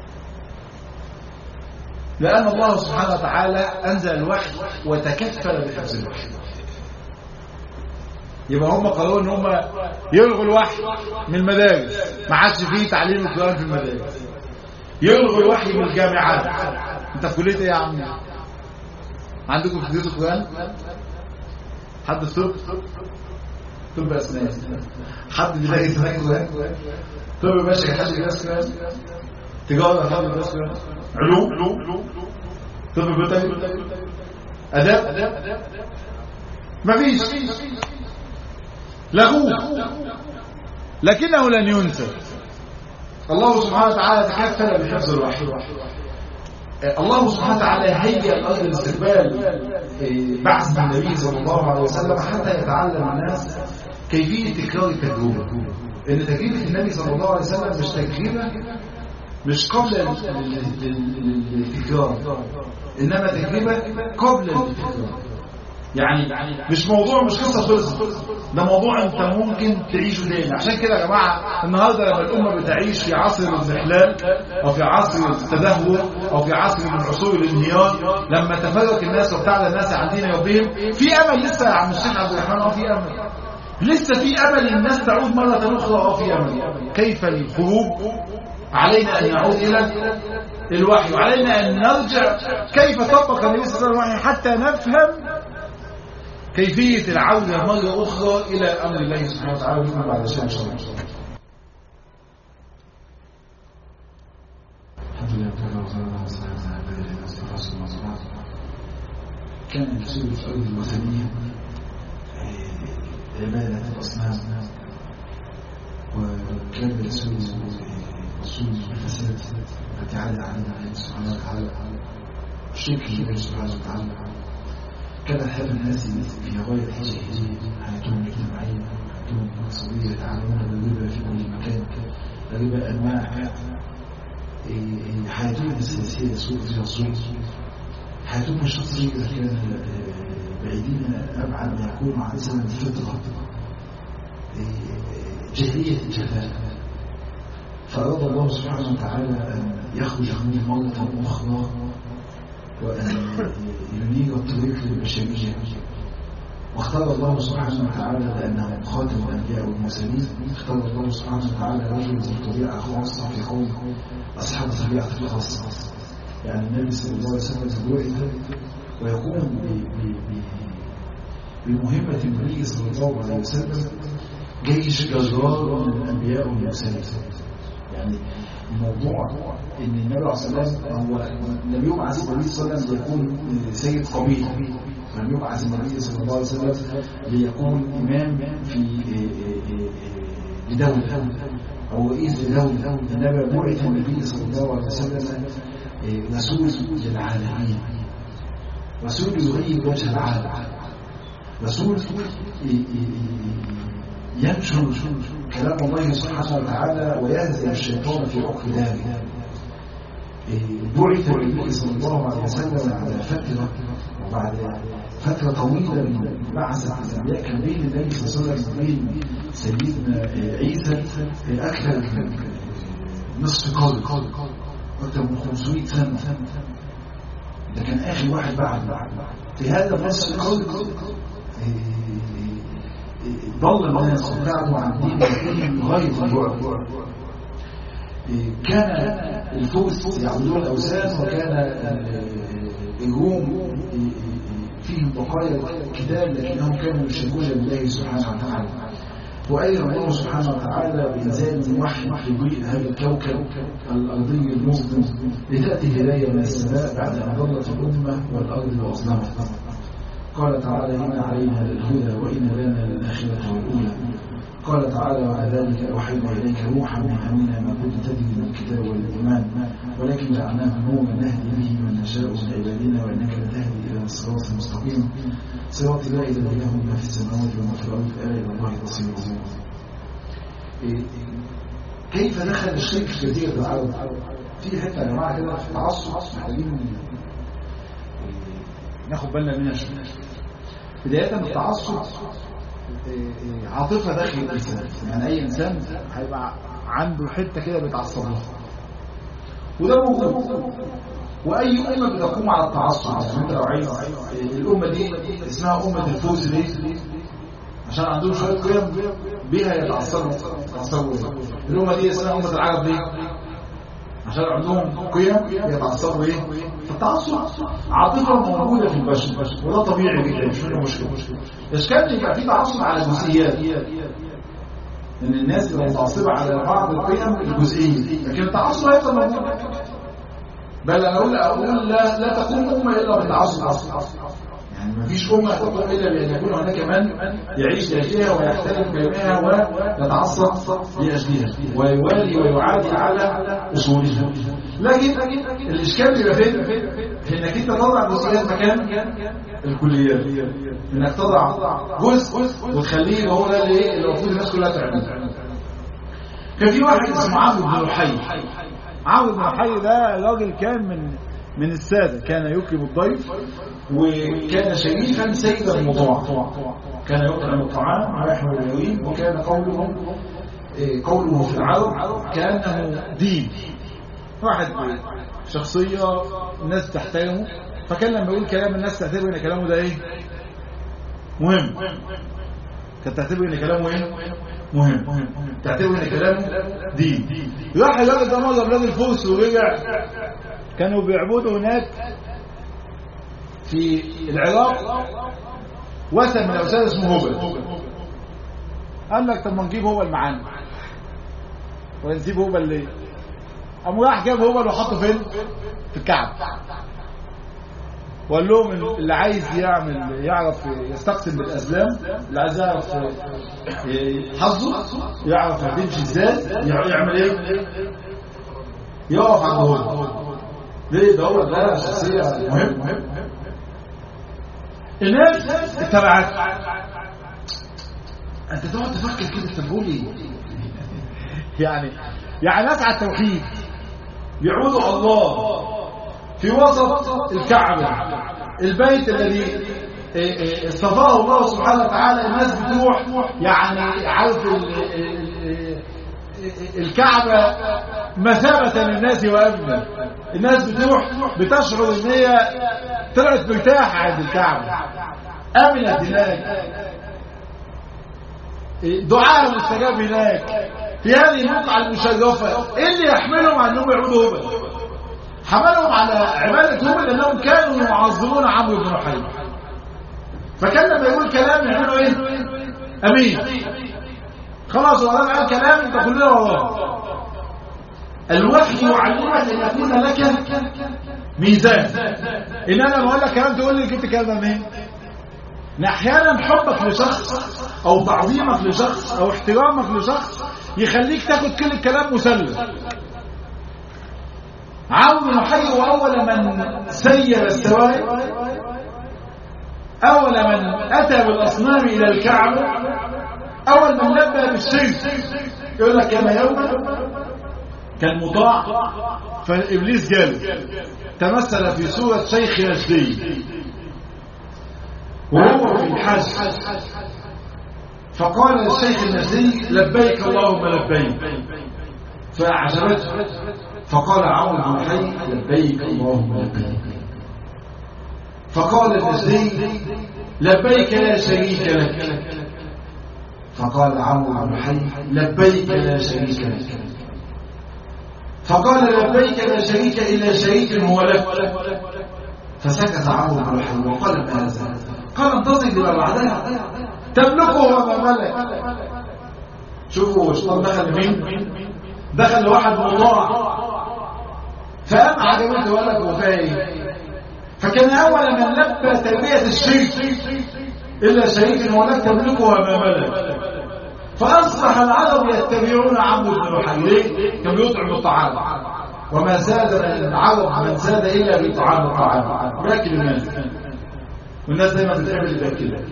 لأن الله سبحانه وتعالى أنزل الوحي وتكفل بحفظ الوحي. يبقى هم قالوا إن هم يلغوا الوحي من المدارس، ما عادش فيه تعليم القرآن في المدارس، يلغوا الوحي من الجامعات. أنت في كلية إيه يا عم؟ عندكم في كلية القرآن؟ حد الطب؟ طب أسنان؟ حد بيلاقي سنان قرآن؟ طب ماشي، حد بيلاقي قرآن؟ تجارة، حد بيلاقي قرآن؟ علوم، طب بيطري، أداب، مفيش، لغوه. لكنه لن ينسى. الله سبحانه وتعالى تكفل بحفظ الوحي. الله سبحانه وتعالى هيئ الأرض لاستقبال بعث النبي صلى الله عليه وسلم حتى يتعلم الناس كيفية تكرار التجربة. إن تجربة النبي صلى الله عليه وسلم مش تجربة مش قبل التكرار، إنما تجربة قبل التكرار. يعني مش موضوع، مش قصة خلصت، ده موضوع أنت ممكن تعيشه تاني. عشان كده يا جماعة النهاردة لما الأمة بتعيش في عصر الاضمحلال أو في عصر التدهور أو في عصر من عصور الانهيار، لما تفرق الناس وابتعد الناس عن دين ربهم، في أمل لسه يا عم الشيخ عبد الرحمن. في أمل لسه، في أمل الناس تعود مرة أخرى. في أمل. كيف الخروج؟ علينا أن نعود إلى الوحي، وعلينا أن نرجع كيف طبق النبي صلى الله عليه وسلم الوحي حتى نفهم كيفية العودة مرة أخرى إلى أمر الله سبحانه وتعالى. بكم بعد شيء إن شاء الله. الحمد لله كان رسول الأرض الوثنية عبادة الأصنام، وكان رسول الفساد التي عاد علينا الله سبحانه وتعالى الشرك لله سبحانه وتعالى. كان حال الناس في غاية الجاهلية، حياتهم الاجتماعية، حياتهم الاقتصادية، يتعاملون بالربا في كل مكان، الربا أنواع، حياتهم السياسية سوء فيها سوء، حياتهم الشخصية إذا كان بعيدين أبعد ما يكون عن سنة الفطرة، جاهلية الجفاء. فأراد الله سبحانه وتعالى أن يخرج منه مرة أخرى وأن ينير الطريق للبشرية. واختار الله سبحانه وتعالى لأنه خاتم الأنبياء والمرسلين، اختار الله سبحانه وتعالى رجل ذو طبيعة خاصة في قوم أصحاب طبيعة خاصة. يعني النبي صلى الله عليه وسلم بعث ويقوم بمهمة النبي صلى الله عليه وسلم جيش جزار من الأنبياء والمرسلين. يعني الموضوع ان النبي عليه الصلاه والسلام هو لم يبعث النبي صلى الله عليه وسلم ليكون سيد قبيله، لم يبعث النبي صلى الله عليه وسلم ليكون امام في لدوله او رئيس لدوله، انما بعث النبي صلى الله عليه وسلم رسول للعالمين، رسول يغير وجه العالم، رسول ينشر كلام الله سبحانه وتعالى ويهزم الشيطان في عقب ذلك. بعث النبي صلى الله عليه وسلم على فترة، وبعد فترة طويلة من بعثة الأنبياء كان بين النبي صلى الله عليه وسلم وبين سيدنا عيسى أكثر من نصف قرن، أكثر من 500 سنة. ده كان آخر واحد بعد. في هذا النصف القرن ضل الناس وابتعدوا عن دين غير البعد. كان الفرس يعبدون الأوثان، وكان الروم فيهم بقايا كتاب لكنهم كانوا يشركون بالله سبحانه وتعالى. وأيضا الله سبحانه وتعالى بإنزال موحد في ضيء هذا الكوكب الأرضي المظلم لتأتي هداية من السماء بعد أن ضلت الأمة والأرض وأظلمت. قال تعالى: إن علينا للهدى وإن لنا للآخرة والأولى. قال تعالى: وكذلك أوحينا إليك روحا من أمرنا ما كنت تدري من الكتاب والإيمان ولكن جعلناه نورا نهدي به من نشاء من عبادنا وإنك لتهدي إلى صراط مستقيم صراط الله الذي له ما في السماوات وما في الأرض إلى الله تصير. كيف دخل الشرك في جزيرة العرب؟ في حتة يا جماعة كده في التعصب محتاجين ناخد بالنا منها شوية. بداية من التعصب عاطفة داخل الإنسان، يعني أي إنسان هيبقى عنده حتة كده بيتعصب لها، وده موجود. وأي أمة بتقوم على التعصب. يعني أنت لو عايز الأمة دي اسمها أمة الفوز ليه؟ عشان عندهم شوية قيم بيها يتعصبوا. الأمة دي اسمها أمة العرب ليه؟ عشان عندهم قيم يتعصبوا ايه؟ فالتعصب عاطفه موجوده في البشر، وده طبيعي جدا مش منه مشكله. اشكال يبقى في تعصب على جزئيات، ان الناس اللي متعصبه على بعض القيم الجزئيه، لكن التعصب هيفضل موجود. بل انا اقول لا تقوم امه الا بالتعصب. يعني ما فيش امه تقوم الا بان يكون هناك من يعيش لاجلها ويحترم كلامها ويتعصب لاجلها ويوالي ويعادي على اصولها. لكن الاشكال بيبقى فين؟ في انك انت تضع جزئيات مكان الكليات، انك تضع جزء وتخليه هو ده اللي المفروض الناس كلها تعمله. كان في واحد اسمه عمرو بن لحي. عمرو بن لحي ده راجل كان من الساده، كان يكرم الضيف وكان شريفا سيدا المطاع، كان يطعم الطعام ويحمل اليمين، وكان قوله في العرب كانه دين، واحد شخصيه الناس تحترمه، فكان لما يقول كلام الناس تعتبر ان كلامه ده ايه؟ مهم. كانت تعتبر ان كلامه ايه؟ مهم. تعتبر ان كلامه دين. راح الراجل ده مره بلاد الفرس ورجع، كانوا بيعبدوا هناك في العراق وثن من الاوثان اسمه هبل. قال لك طب ما نجيب هبل معانا ونسيب هبل ليه؟ قام راح جاب هبل وحطه فين؟ في الكعبه، وقال لهم اللي عايز يعرف يستقسم بالازلام، اللي عايز يعرف حظه، يعرف هتمشي ازاي، يعمل ايه؟ يقف عند هبل. ليه؟ ده شخصيه مهم. الناس اتبعت. انت تقعد تفكر كده تقول ايه؟ يعني ناس على التوحيد بيعبدوا الله في وسط الكعبه، البيت الذي اصطفاه الله سبحانه وتعالى. الناس بتروح يعني عارف الكعبه مثابه للناس وامنا. الناس بتروح بتشعر ان هي طلعت مرتاحه عند الكعبه، امنت هناك، دعاء مستجاب هناك في هذه البقعه المشرفه. ايه اللي يحملهم على انهم يعبدوا هبل؟ حملهم على عباده هبل لانهم كانوا يعظمون عمرو بن لحي. فكان لما يقول كلام يعملوا ايه؟ امين، خلاص هو قال كلام انت كلنا وراه. الوحي يعلمك ان يكون لك ميزان، ان انا بقول لك كلام تقول لي جبت كلام منين؟ ان احيانا حبك لشخص او تعظيمك لشخص او احترامك لشخص يخليك تاخد كل الكلام مسلم. عمرو بن لحي هو اول من سير السوائب، اول من اتى بالاصنام الى الكعبه، اول من نبه بالشرك يقول لك كما يوما كان مطاع فابليس جاله تمثل في صوره شيخ نجدي وهو في الحج، فقال الشيخ النجدي لبيك اللهم لبيك، فأعجبته فقال عمرو بن حي لبيك اللهم لبيك، فقال النجدي لبيك لا شريك لك، فقال عمرو بن حي لبيك لا شريك لك، فقال لبيك لا شريك إلا شريك هو لك، فسكت عمرو بن حي وقال ما هذا؟ قال انتظر إلى بعدها تملكه وما ملك. شوفوا الشيطان دخل مين؟ دخل واحد مطاع فقام عجبته وقال لك وفاي، فكان أول من لبى تربية الشرك إلا شريك هو لك تملكه وما ملك، فأصبح العرب يتبعون عمرو بن حي. ليه؟ كان بيطعم الطعام، وما زاد العرب من زاد إلا بطعام الطعام، باكل المال، والناس دايما بتعمل باكلها.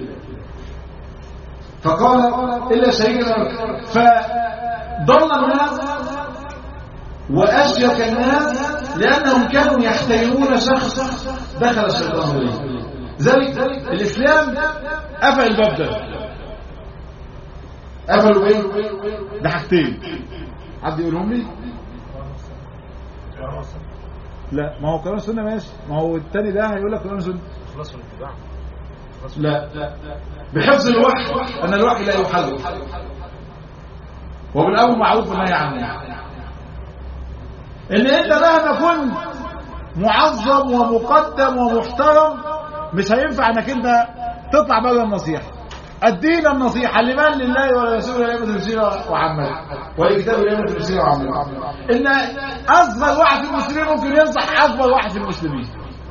فقال إلا شريك فضل الناس وأشيك الناس لأنهم كانوا يحترمون شخص دخل الشيطان إليه. ذلك الإسلام قفل الباب ده. قفلوا ايه؟ ده حاجتين. حد يقولهم لي؟ لا، ما هو قرآن السنة ماشي، ما هو التاني ده هيقول لك قرآن السنة خلاص الاتباع. لا، بحفظ الوحي، أن الوحي لا يحرف، وبالأمر معروف والنهي عنه. إن أنت مهما كنت معظم ومقدم ومحترم مش هينفع انك انت تطلع بره النصيحه. الدين النصيحه لمن؟ لله ولرسوله ولأئمة المسلمين وعامته، ولكتاب الأئمة المسلمين وعامته. ان اصغر واحد في المسلمين ممكن ينصح اكبر واحد في المسلمين،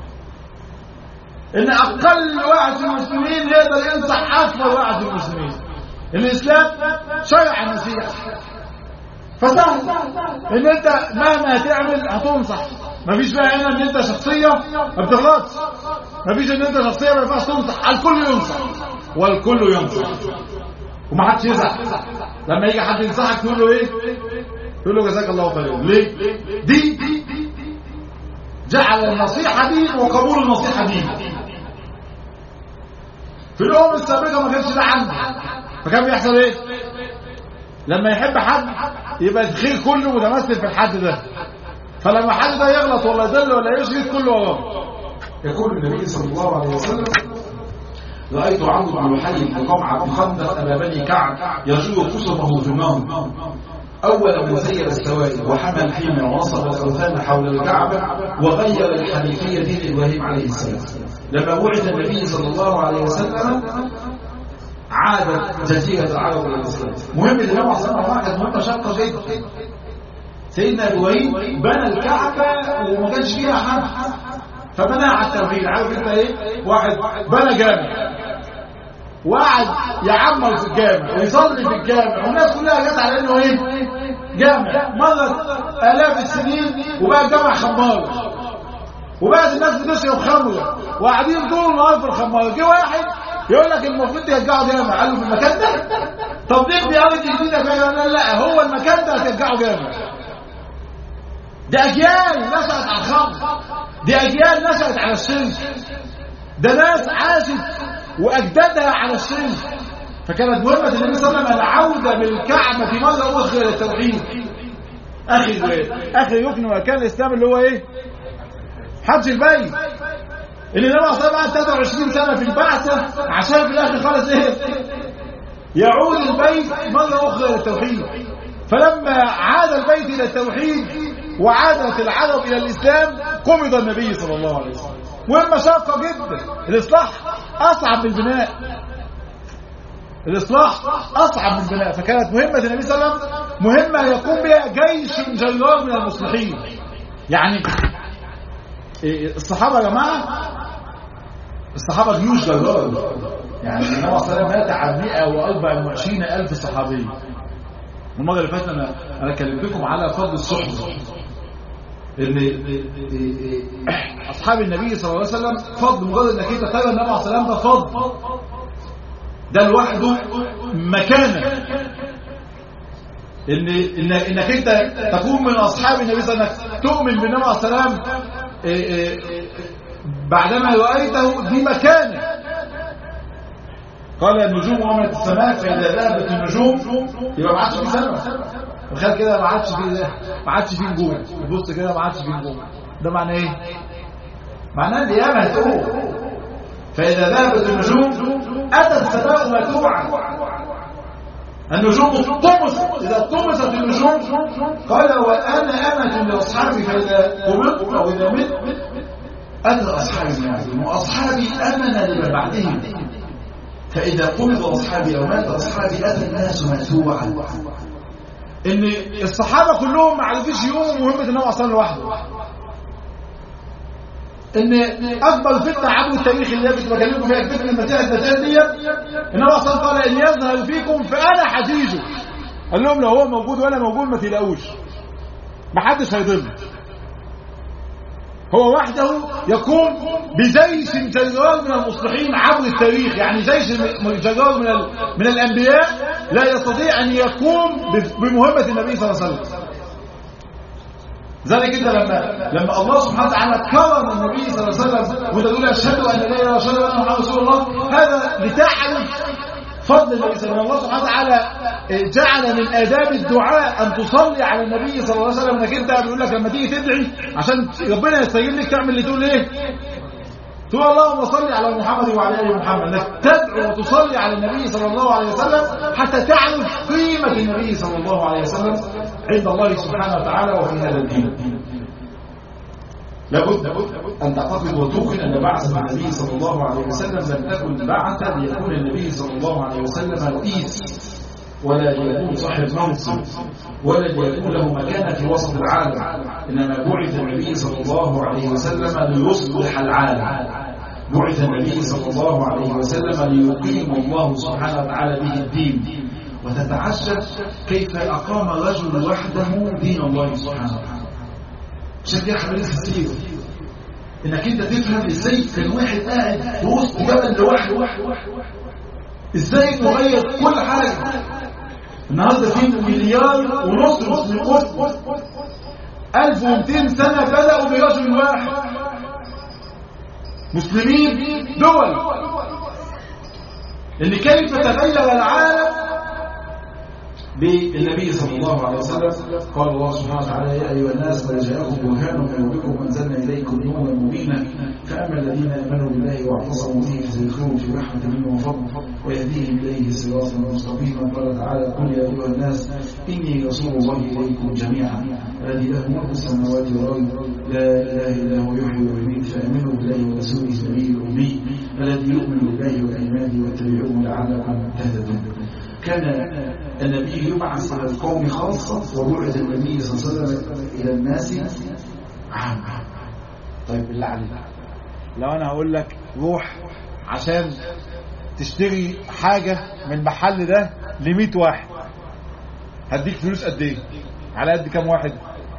ان اقل واحد في المسلمين يقدر ينصح اكبر واحد في المسلمين. الاسلام شرع النصيحه، فسهل ان انت مهما هتعمل هتنصح. مفيش بقى هنا ان انت شخصيه ما بتغلطش، مفيش ان انت شخصيه ما ينفعش تنصح. الكل ينصح والكل ينصح ومحدش يزعل. لما يجي حد ينصحك تقول له ايه؟ تقول له جزاك الله خيرا. ليه؟ دي جعل النصيحه دين وقبول النصيحه دين. في الامم السابقه ما كانش ده عنده، فكان بيحصل ايه؟ لما يحب حد يبقى الخير كله متمثل في الحد ده، فلما حد ده يغلط ولا يضل ولا يشرك كله وراه. يقول النبي صلى الله عليه وسلم: رأيت عمرو بن حي بقمعة خندق أبا بني كعب يجر قصبه في النار، أول من زين السوائل وحمى الحمى ونصب الأوثان حول الكعبة وغير الحنيفية دين إبراهيم عليه السلام. لما بعث النبي صلى الله عليه وسلم عادت جزيرة العرب إلى الإسلام. مهم الإمام صلى الله عليه وسلم مهمة شاقة جدا. سيدنا إبراهيم بنى الكعبة وما كانش فيها حد، فبنى على التوحيد. عارف انت ايه؟ واحد بنى جامع وقعد يعمر في الجامع ويصلي في الجامع والناس كلها جت على انه ايه؟ جامع. مرت آلاف السنين وبقى الجامع خمار، وبقت الناس بتشرب خمره وقاعدين طول النهار في الخمار. جه واحد يقول لك المفروض ترجعوا جامع، قال له في المكان ده؟ طب نبني ارض جديده فيها؟ لا، هو المكان ده هترجعوا جامع. ده اجيال نشأت على الخمر، دي اجيال نشأت على الشرك، ده ناس عاشت واجدادها على الشرك. فكانت مهمه النبي صلى الله عليه وسلم العوده بالكعبه مره اخرى للتوحيد. اخر ركن واركان الاسلام اللي هو ايه؟ حج البيت، اللي النبي صلى الله عليه وسلم 23 سنه في البعثه عشان في الاخر خالص ايه؟ يعود البيت مره اخرى للتوحيد. فلما عاد البيت الى التوحيد وعادت العرب الى الاسلام قبض النبي صلى الله عليه وسلم. مهمه شاقه جدا. الاصلاح اصعب من البناء، الاصلاح اصعب من البناء. فكانت مهمه النبي صلى الله عليه وسلم مهمه يقوم بها جيش جرار من المصلحين. يعني الصحابه يا جماعه، الصحابه جيوش جرار. يعني النبي صلى الله عليه وسلم مات عن 124,000 صحابي. المره اللي فاتت انا كلمتكم على فضل الصحبه، ان اصحاب النبي صلى الله عليه وسلم فضل. مجرد انك انت ترى النبي صلى الله عليه وسلم ده فضل. ده لوحده مكانة انك انت تكون من اصحاب النبي صلى الله عليه وسلم، تؤمن بالنبي عليه السلام بعدما رأيته، دي مكانة. قال النجوم ومن السماء فإذا ذهبت النجوم يبقى ما عادش في سماء. تخيل كده ما عادش في نجوم، بص كده ما عادش في نجوم، ده معناه ايه؟ معناه القيامة هتقوم. فإذا ذهبت النجوم أتى السماء متوعا. النجوم طمست، إذا طمست النجوم قال وأنا أمة لأصحابي فإذا قمت أو إذا مت أتى أصحابي يعلمون، وأصحابي أمن لمن بعدهم، فإذا قمت أصحابي أو مات أصحابي أتى الناس متوعا. إن الصحابة كلهم ما عرفوش يقوموا مهمة النبي أصلا لوحده. ان اكبر فتنه عبر التاريخ اللي كنت بكلمكم فيها فتنه المسيح الدجال دي، النبي صلى الله عليه وسلم قال ان يظهر فيكم فانا حجيجه. قال لهم لو هو موجود وانا موجود ما تلاقوش، ما حدش هيضل، هو وحده يقوم بجيش جرار من المصلحين عبر التاريخ. يعني جيش جرار من الانبياء لا يستطيع ان يقوم بمهمه النبي صلى الله عليه وسلم. ذلك انت لما الله سبحانه وتعالى كرم النبي صلى الله عليه وسلم وانت تقول اشهد ان لا اله الا الله واشهد ان محمدا رسول الله، هذا لتعرف فضل النبي صلى الله عليه وسلم. الله سبحانه وتعالى جعل من آداب الدعاء أن تصلي على النبي صلى الله عليه وسلم. انك انت بيقول لك لما تيجي تدعي عشان ربنا يستجيب لك تعمل اللي تقول ايه؟ تقول اللهم صل على محمد وعلى ال محمد. انك تدعو وتصلي على النبي صلى الله عليه وسلم حتى تعرف قيمة النبي صلى الله عليه وسلم عند الله سبحانه وتعالى وفي هذا الدين. لابد أن تعتقد وتوقن أن بعث النبي صلى الله عليه وسلم لم تكن بعث ليكون النبي صلى الله عليه وسلم رئيس، ولا ليكون صاحب منصب، ولا ليكون له مكانة في وسط العالم. إنما بعث النبي صلى الله عليه وسلم ليصلح العالم. بعث النبي صلى الله عليه وسلم ليقيم الله سبحانه وتعالى به الدين. وتتعجب كيف أقام رجل وحده دين الله سبحانه وتعالى. عشان كده حبيبي السير انك انت تفهم ازاي كان واحد قاعد في وسط جبل لوحده ازاي تغير كل حاجه. النهارده في 1.5 مليار مسلمين، 1200 سنه بداوا برجل واحد، مسلمين دول. ان كيف تغير العالم بالنبي صلى الله عليه وسلم. قال الله سبحانه وتعالى يا أيها الناس قد جاءكم برهان من ربكم وأنزلنا إليكم نورا مبينا فأما الذين آمنوا بالله واعتصموا به فسيدخلهم في رحمة منه وفضل ويهديهم إليه صراطا مستقيما. قال تعالى قل يا أيها الناس إني رسول الله إليكم جميعا الذي له ملك السماوات والأرض لا إله إلا هو يحيي ويميت فآمنوا بالله ورسوله النبي الأمي الذي يؤمن بالله وكلماته واتبعوه لعلكم تهتدون. كان النبي يبعث إلى القوم خاصة وبعث النبي صلى الله عليه وسلم إلى الناس عامة. طيب بالله عليك لو أنا هقول لك روح عشان تشتري حاجة من المحل ده ل100 واحد، هديك فلوس قد ايه؟ على قد كام واحد؟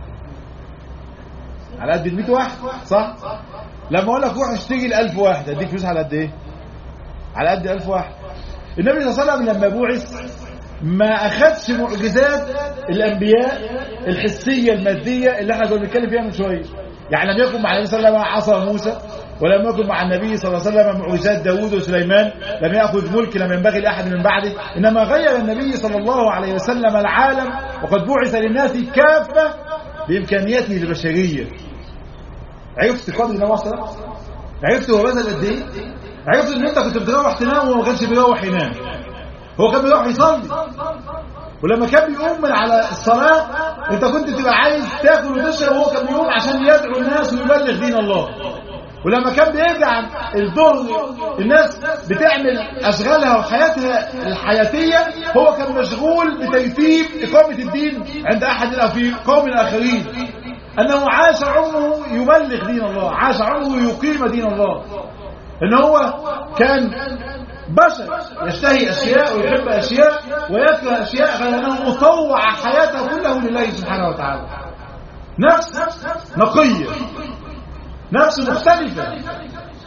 على قد 100 واحد، صح؟ لما اقول لك روح اشتري ل1000 واحد هديك فلوس على قد ايه؟ على قد 1000 واحد. النبي صلى الله عليه وسلم لما بعث ما اخذش معجزات الانبياء الحسيه الماديه اللي احنا كنا بنتكلم فيها من شويه. يعني لم يكن مع النبي صلى الله عليه وسلم عصا موسى، ولم يكن مع النبي صلى الله عليه وسلم معجزات داوود وسليمان، لم يأخذ ملك لم ينبغي لأحد من بعده. إنما غير النبي صلى الله عليه وسلم العالم، وقد بعث للناس كافة بإمكانياته البشرية. عرفت قدر النبي صلى الله عليه وسلم؟ عرفت هو بذل قد ايه؟ عرفت ان انت كنت بتروح تنام وما كانش بيروح ينام، هو كان بيروح يصلي. ولما كان بيقوم من على الصلاة انت كنت تبقى عايز تاكل وتشرب، وهو كان بيقوم عشان يدعو الناس ويبلغ دين الله. ولما كان بيرجع الظهر الناس بتعمل اشغالها وحياتها الحياتيه، هو كان مشغول بترتيب اقامه الدين عند احد في قوم اخرين. انه عاش عمره يبلغ دين الله، عاش عمره يقيم دين الله. ان هو كان بشر يشتهي اشياء ويحب اشياء ويكره اشياء، غير انه مطوع حياته كله لله سبحانه وتعالى. نفس نقيه، نفس مختلفة،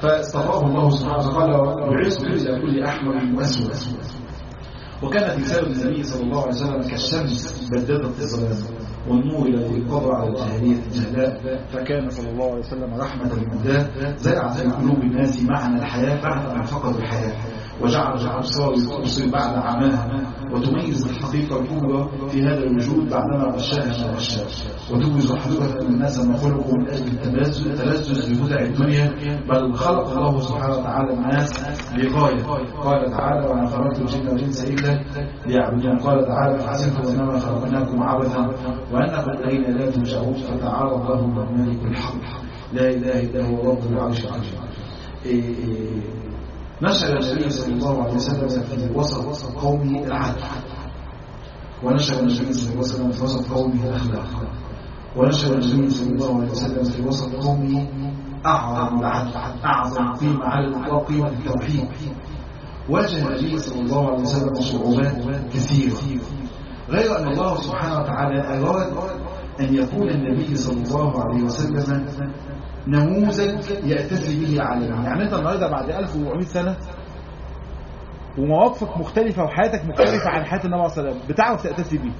فاصطفاه الله سبحانه وتعالى وبعثت إلى كل أحمر وأسود. وكانت رسالة النبي صلى الله عليه وسلم كالشمس بددت الظلام والنور الذي قضى على الجاهلية الجهلاء، فكان صلى الله عليه وسلم رحمة للمهداة زرع في قلوب الناس معنى الحياة بعد أن فقدوا الحياة، وجعل الأبصار تبصر بعد عماها، وتميز الحقيقة الكبرى في هذا الوجود بعدما غشاها ما غشاها، وتبرز حقيقة أن الناس ما خلقوا من أجل التلذذ بمتع الدنيا، بل خلق الله سبحانه وتعالى الناس لغاية. قال تعالى: وما خلقت الجن والإنس إلا ليعبدون. قال تعالى: فحسبتم أنما خلقناكم عبثا وأنكم إلينا لا ترجعون. فتعالى الله الملك الحق لا إله إلا هو رب العرش العظيم. نشأ النبي صلى الله عليه وسلم في وسط قومه العدل، ونشأ النبي صلى الله عليه وسلم في وسط قومه الأخلاق، ونشأ النبي صلى الله عليه وسلم في وسط قومه أعظم العدل، أعظم قيمة على الإطلاق قيمة التوحيد. واجه النبي صلى الله عليه وسلم صعوبات كثيرة، غير أن الله سبحانه وتعالى أراد أن يكون النبي صلى الله عليه وسلم نموذج يأتسي به عالميا. يعني أنت النهارده بعد 1400 سنة ومواقفك مختلفة وحياتك مختلفة عن حياة النبي صلى الله عليه وسلم، بتعرف تأتسي به.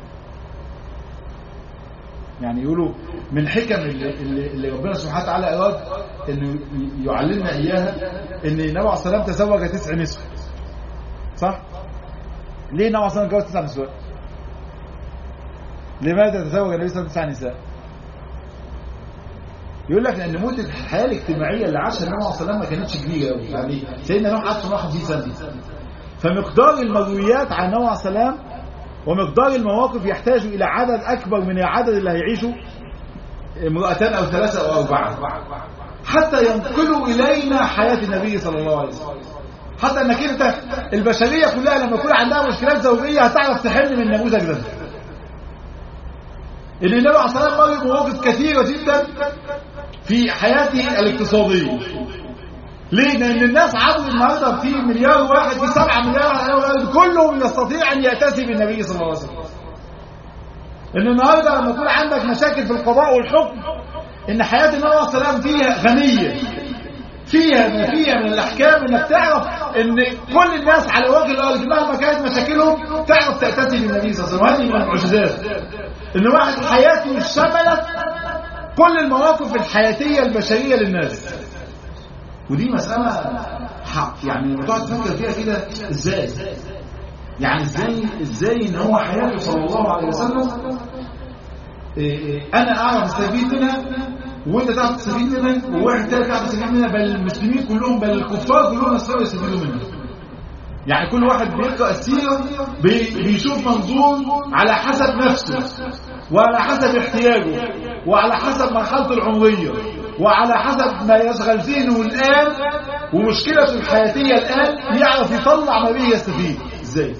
يعني يقولوا من حكم اللي ربنا سبحانه وتعالى أراد أنه يعلمنا إياها أن النبي عليه الصلاة والسلام تزوج 9 نسوة، صح؟ ليه النبي عليه الصلاة والسلام جوز 9 نسوة؟ لماذا تزوج النبي صلى الله عليه وسلم 9 نساء؟ يقول لك لأن مدة الحياة الاجتماعية اللي عاشها النبي عليه الصلاة والسلام ما كانتش كبيرة قوي. يعني سيدنا نوح عاش 150 سنة، فمقدار المرويات عن النبي عليه الصلاة والسلام ومقدار المواقف يحتاج إلى عدد أكبر من العدد اللي هيعيشوا 2 أو 3 أو 4 حتى ينقلوا إلينا حياة النبي صلى الله عليه وسلم. حتى أنك أنت البشرية كلها لما يكون عندها مشكلات زوجية هتعرف تحل من النموذج ده. إن النبي عليه الصلاة والسلام مر مواقف كثيرة جدا في حياته الاقتصادية. ليه؟ لأن الناس عدد النهارده في 1 مليار واحد، في 7 مليار على الأرض، كلهم يستطيع أن يأتسي بالنبي صلى الله عليه وسلم. إن النهارده لما يكون عندك مشاكل في القضاء والحكم، إن حياة النبي عليه الصلاة والسلام فيها غنية، فيها من الأحكام، إنك تعرف إن كل الناس على وجه الأرض مهما كانت مشاكلهم تعرف تأتسي بالنبي صلى الله عليه وسلم. هذه من المعجزات، إن واحد حياته شملت كل المواقف الحياتية البشرية للناس. ودي مسألة حق، يعني لما تقعد تفكر فيها كده ازاي؟ يعني ازاي ان هو حياته صلى الله عليه وسلم انا اعرف استفيد منها وانت تعرف تستفيد منها وواحد تاني تعرف تستفيد منها، بل المسلمين كلهم بل الكفار كلهم يستفيدوا منها. يعني كل واحد بيقرأ السيرة بيشوف منظور على حسب نفسه وعلى حسب احتياجه وعلى حسب مرحلته العمرية وعلى حسب ما يشغل ذهنه الآن ومشكلته الحياتية الآن، يعرف يطلع ما به يستفيد. ازاي؟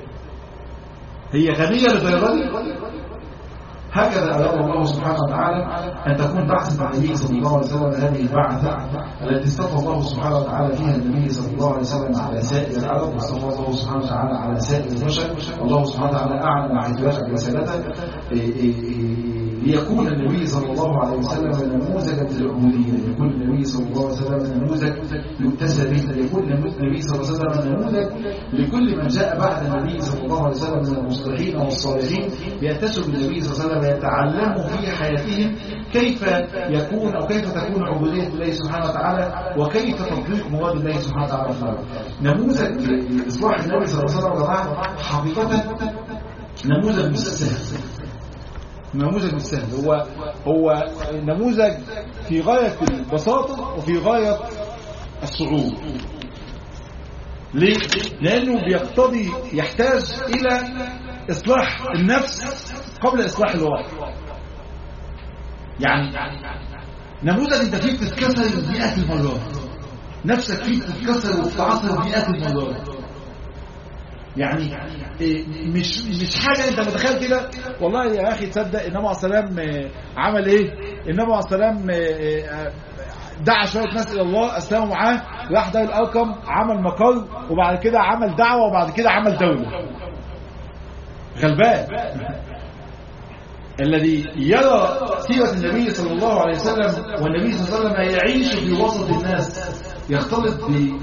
هي غنية للدرجة دي؟ هكذا أراد الله سبحانه وتعالى أن تكون بعثة النبي صلى الله عليه وسلم هذه البعثة التي اصطفى الله سبحانه وتعالى فيها النبي صلى الله عليه وسلم على سائر العرب، واصطفى الله سبحانه وتعالى على سائر البشر. الله سبحانه وتعالى أعلن حيثيات رسالته ليكون النبي صلى الله عليه وسلم نموذجا للعبودية، يكون النبي صلى الله عليه وسلم نموذج يؤتسى به، يكون النبي صلى الله عليه وسلم نموذج لكل من جاء بعد النبي صلى الله عليه وسلم من المصلحين والصالحين، يأتسوا بالنبي صلى الله عليه وسلم يتعلموا في حياتهم كيف يكون أو كيف تكون عبودية الله سبحانه وتعالى وكيف تطبيق مراد الله سبحانه وتعالى في الأرض. نموذج إصلاح النبي صلى الله عليه وسلم حقيقة نموذج مش سهل، نموذج مش سهل، هو نموذج في غاية البساطة وفي غاية الصعوبة. ليه؟ لأنه بيقتضي يحتاج إلى إصلاح النفس قبل إصلاح الواقع. يعني نموذج أنت فيه تتكسر مئات المرات، نفسك فيه تتكسر وتتعصر مئات المرات. يعني مش حاجة انت متخيل كده. والله يا اخي تصدق النبي عليه الصلاة والسلام عمل ايه؟ النبي عليه الصلاة والسلام دعا شوية ناس الى الله، اسلموا معاه، راح دار الارقم، عمل مقر، وبعد كده عمل دعوة، وبعد كده عمل دولة. غلبان الذي يرى سيرة النبي صلى الله عليه وسلم والنبي صلى الله عليه وسلم يعيش في وسط الناس يختلط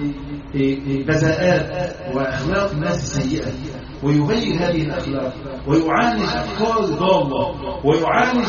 ببذاءات وأخلاق الناس السيئة ويغير هذه الأخلاق ويعالج أفكار ضالة ويعالج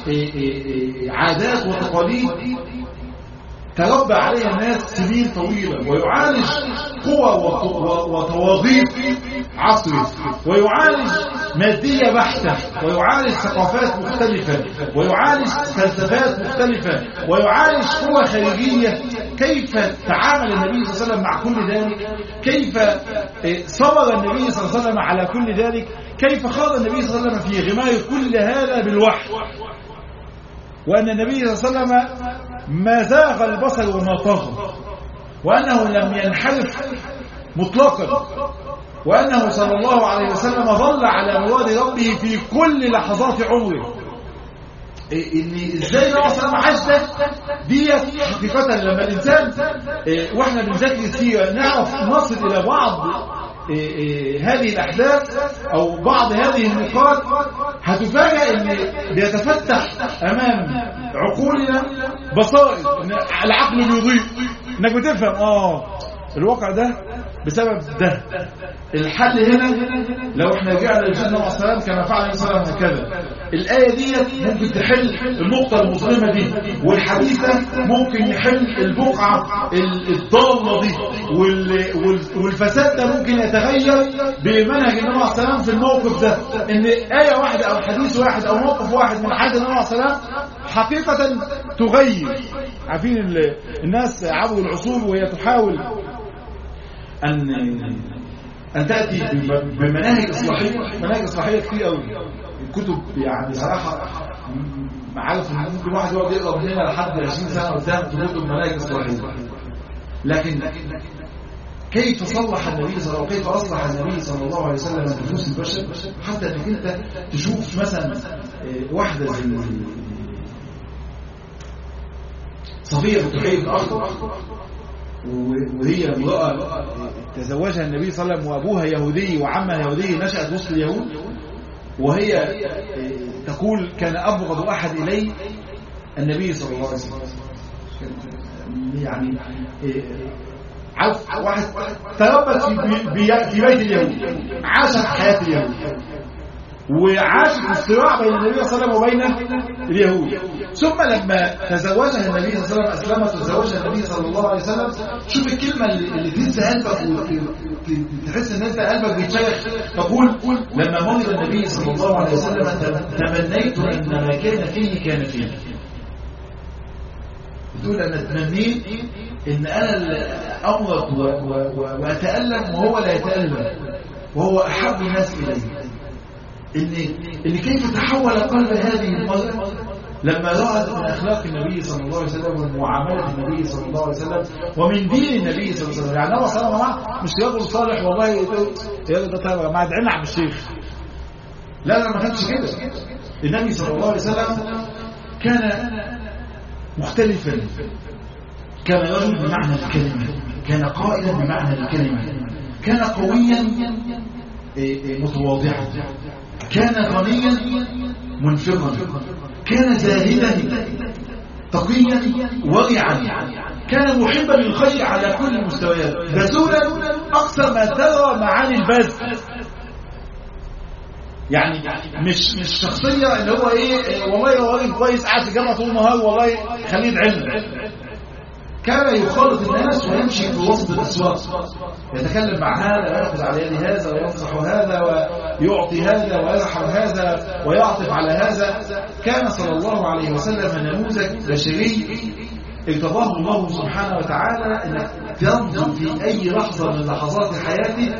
عادات وتقاليد تربى عليها الناس سنين طويلة ويعالج قوى وتواظيف عصره ويعالج مادية بحتة ويعالج ثقافات مختلفة ويعالج فلسفات مختلفة ويعالج قوى خارجية. كيف تعامل النبي صلى الله عليه وسلم مع كل ذلك؟ كيف صبر النبي صلى الله عليه وسلم على كل ذلك؟ كيف خاض النبي صلى الله عليه وسلم في غمار كل هذا بالوحي؟ وأن النبي صلى الله عليه وسلم ما زاغ البصر وما طغى وأنه لم ينحرف مطلقا وأنه صلى الله عليه وسلم ظل على مراد ربه في كل لحظات عمره. إن إزاي نوع سلام عاش ده ديت حقيقة لما الإنسان وإحنا بنذاكر السيرة نعرف نصل إلى بعض هذه الأحداث أو بعض هذه النقاط هتفاجأ إن بيتفتح أمام عقولنا بصائر العقل بيضيء إنك بتفهم الواقع ده بسبب ده. الحل هنا لو احنا رجعنا للجنة مع السلام كما فعل النبي صلى الله عليه وسلم هكذا. الآية دي ممكن تحل النقطة المظلمة دي والحديثة ممكن يحل البقعة الضالة دي والفساد ده ممكن يتغير بمنهج النبي عليه السلام في الموقف ده. ان آية واحدة او حديث واحد او موقف واحد من حياة النبي عليه السلام حقيقة تغير. عارفين الناس عبر العصور وهي تحاول أن تأتي بمناهج إصلاحية. مناهج إصلاحية كتير قوي الكتب يعني صراحة عارف إن ممكن واحد يقعد يقرأ من هنا لحد 20 سنة قدام كتب مناهج إصلاحية. لكن كيف صلح النبي صلى الله عليه وسلم وكيف أصلح النبي صلى الله عليه وسلم نفوس البشر حتى إنك أنت تشوف مثلا واحدة زي صفية بنت حيي الأخضر وهي امرأة تزوجها النبي صلى الله عليه وسلم وأبوها يهودي وعمها يهودي نشأت وسط اليهود وهي تقول كان أبغض أحد إلي النبي صلى الله عليه وسلم. يعني عارف واحد تربت في بيت اليهود عاشت حياة اليهود وعاشت الصراع بين النبي صلى الله عليه وسلم وبين اليهود. ثم لما تزوجها النبي صلى الله عليه وسلم أسلمت وتزوجها النبي صلى الله عليه وسلم شوف الكلمة اللي تنسى قلبك وتحس ان انت قلبك بيتشيخ. تقول لما مرض النبي صلى الله عليه وسلم تمنيت ان ما كان فيه كان فيه. تقول انا تمنيت ان انا امرض واتألم وهو لا يتألم وهو احب الناس اليه. إن كيف تحول قلب هذه المرأة لما رأت من أخلاق النبي صلى الله عليه وسلم ومعاملة النبي صلى الله عليه وسلم ومن دين النبي صلى الله عليه وسلم. يعني هو صلى الله عليه وسلم مش رجل صالح والله يا ده طيب ما ادعينا عم الشيخ. لا ما كانش كده. النبي صلى الله عليه وسلم كان مختلفا. كان رجل بمعنى الكلمة كان قائلا بمعنى الكلمة كان قويا متواضعا كان غنيا منفقا كان زاهدا تقيا ورعا كان محبا للخير على كل المستويات بذولا اكثر ما ترى معاني البذل. يعني مش شخصيه اللي هو والله هو راجل كويس قاعد في الجامعه طول النهار والله خليه علم. كان يخالط الناس ويمشي في وسط الاسواق يتكلم مع هذا ويأخذ على يد هذا وينصح هذا ويعطي هذا ويرحم هذا ويعطف على هذا. كان صلى الله عليه وسلم نموذج بشري ارتضاه الله سبحانه وتعالى انك تنظر في اي لحظه من لحظات حياتك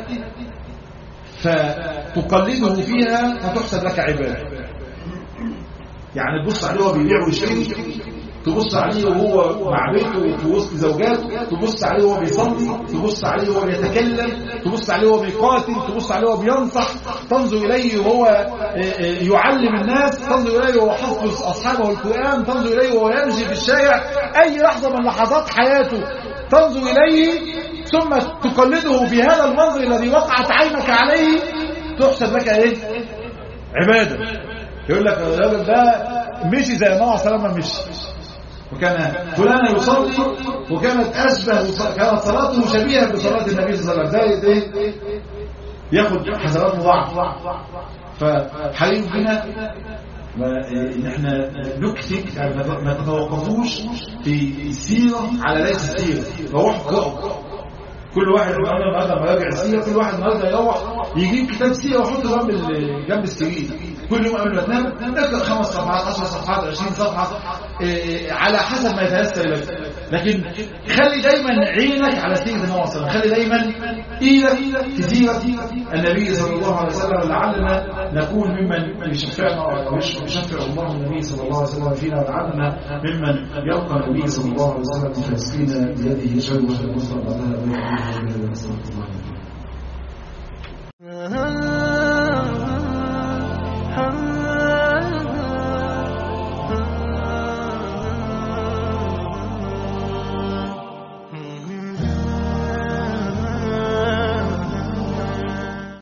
فتقلده فيها فتحسب لك عباده. يعني تبص عليه وهو بيبيع ويشتري تبص عليه وهو مع بيته في وسط زوجاته تبص عليه وهو بيصلي تبص عليه وهو بيتكلم تبص عليه وهو بيقاتل تبص عليه وهو بينصح تنظر إليه وهو يعلم الناس تنظر إليه وهو حفظ أصحابه القرآن تنظر إليه وهو يمشي في الشارع أي لحظة من لحظات حياته تنظر إليه ثم تقلده في هذا المنظر الذي وقعت عينك عليه تحسب لك عبادة. يقول لك الراجل ده مشي زي النبي صلى الله عليه وسلم مشي، وكان فلان يصلي وكانت كانت صلاته شبيهة بصلاة النبي صلى الله عليه وسلم، ده ياخد حسنات مضاعفة. فحريم بنا ان احنا نكتب، يعني ما تتوقفوش في السيرة على ليس السيرة، روح اقرأوا. كل واحد النهارده ما راجع السيرة، كل واحد النهارده يروح يجيب كتاب سيرة ويحطه جنب السرير، كل يوم قبل ما تنام اقرأ 5 صفحات 10 صفحات 20 صفحة على حسب ما يتيسر لك، لكن خلي دايما عينك على سيرة النبي صلى الله عليه وسلم، خلي دايما ايدك في سيرة النبي صلى الله عليه وسلم، لعلنا نكون ممن يشفعنا ويشفع الله النبي صلى الله عليه وسلم فينا، ولعلنا ممن يلقى النبي صلى الله عليه وسلم فيسقينا بيده شربة المصطفى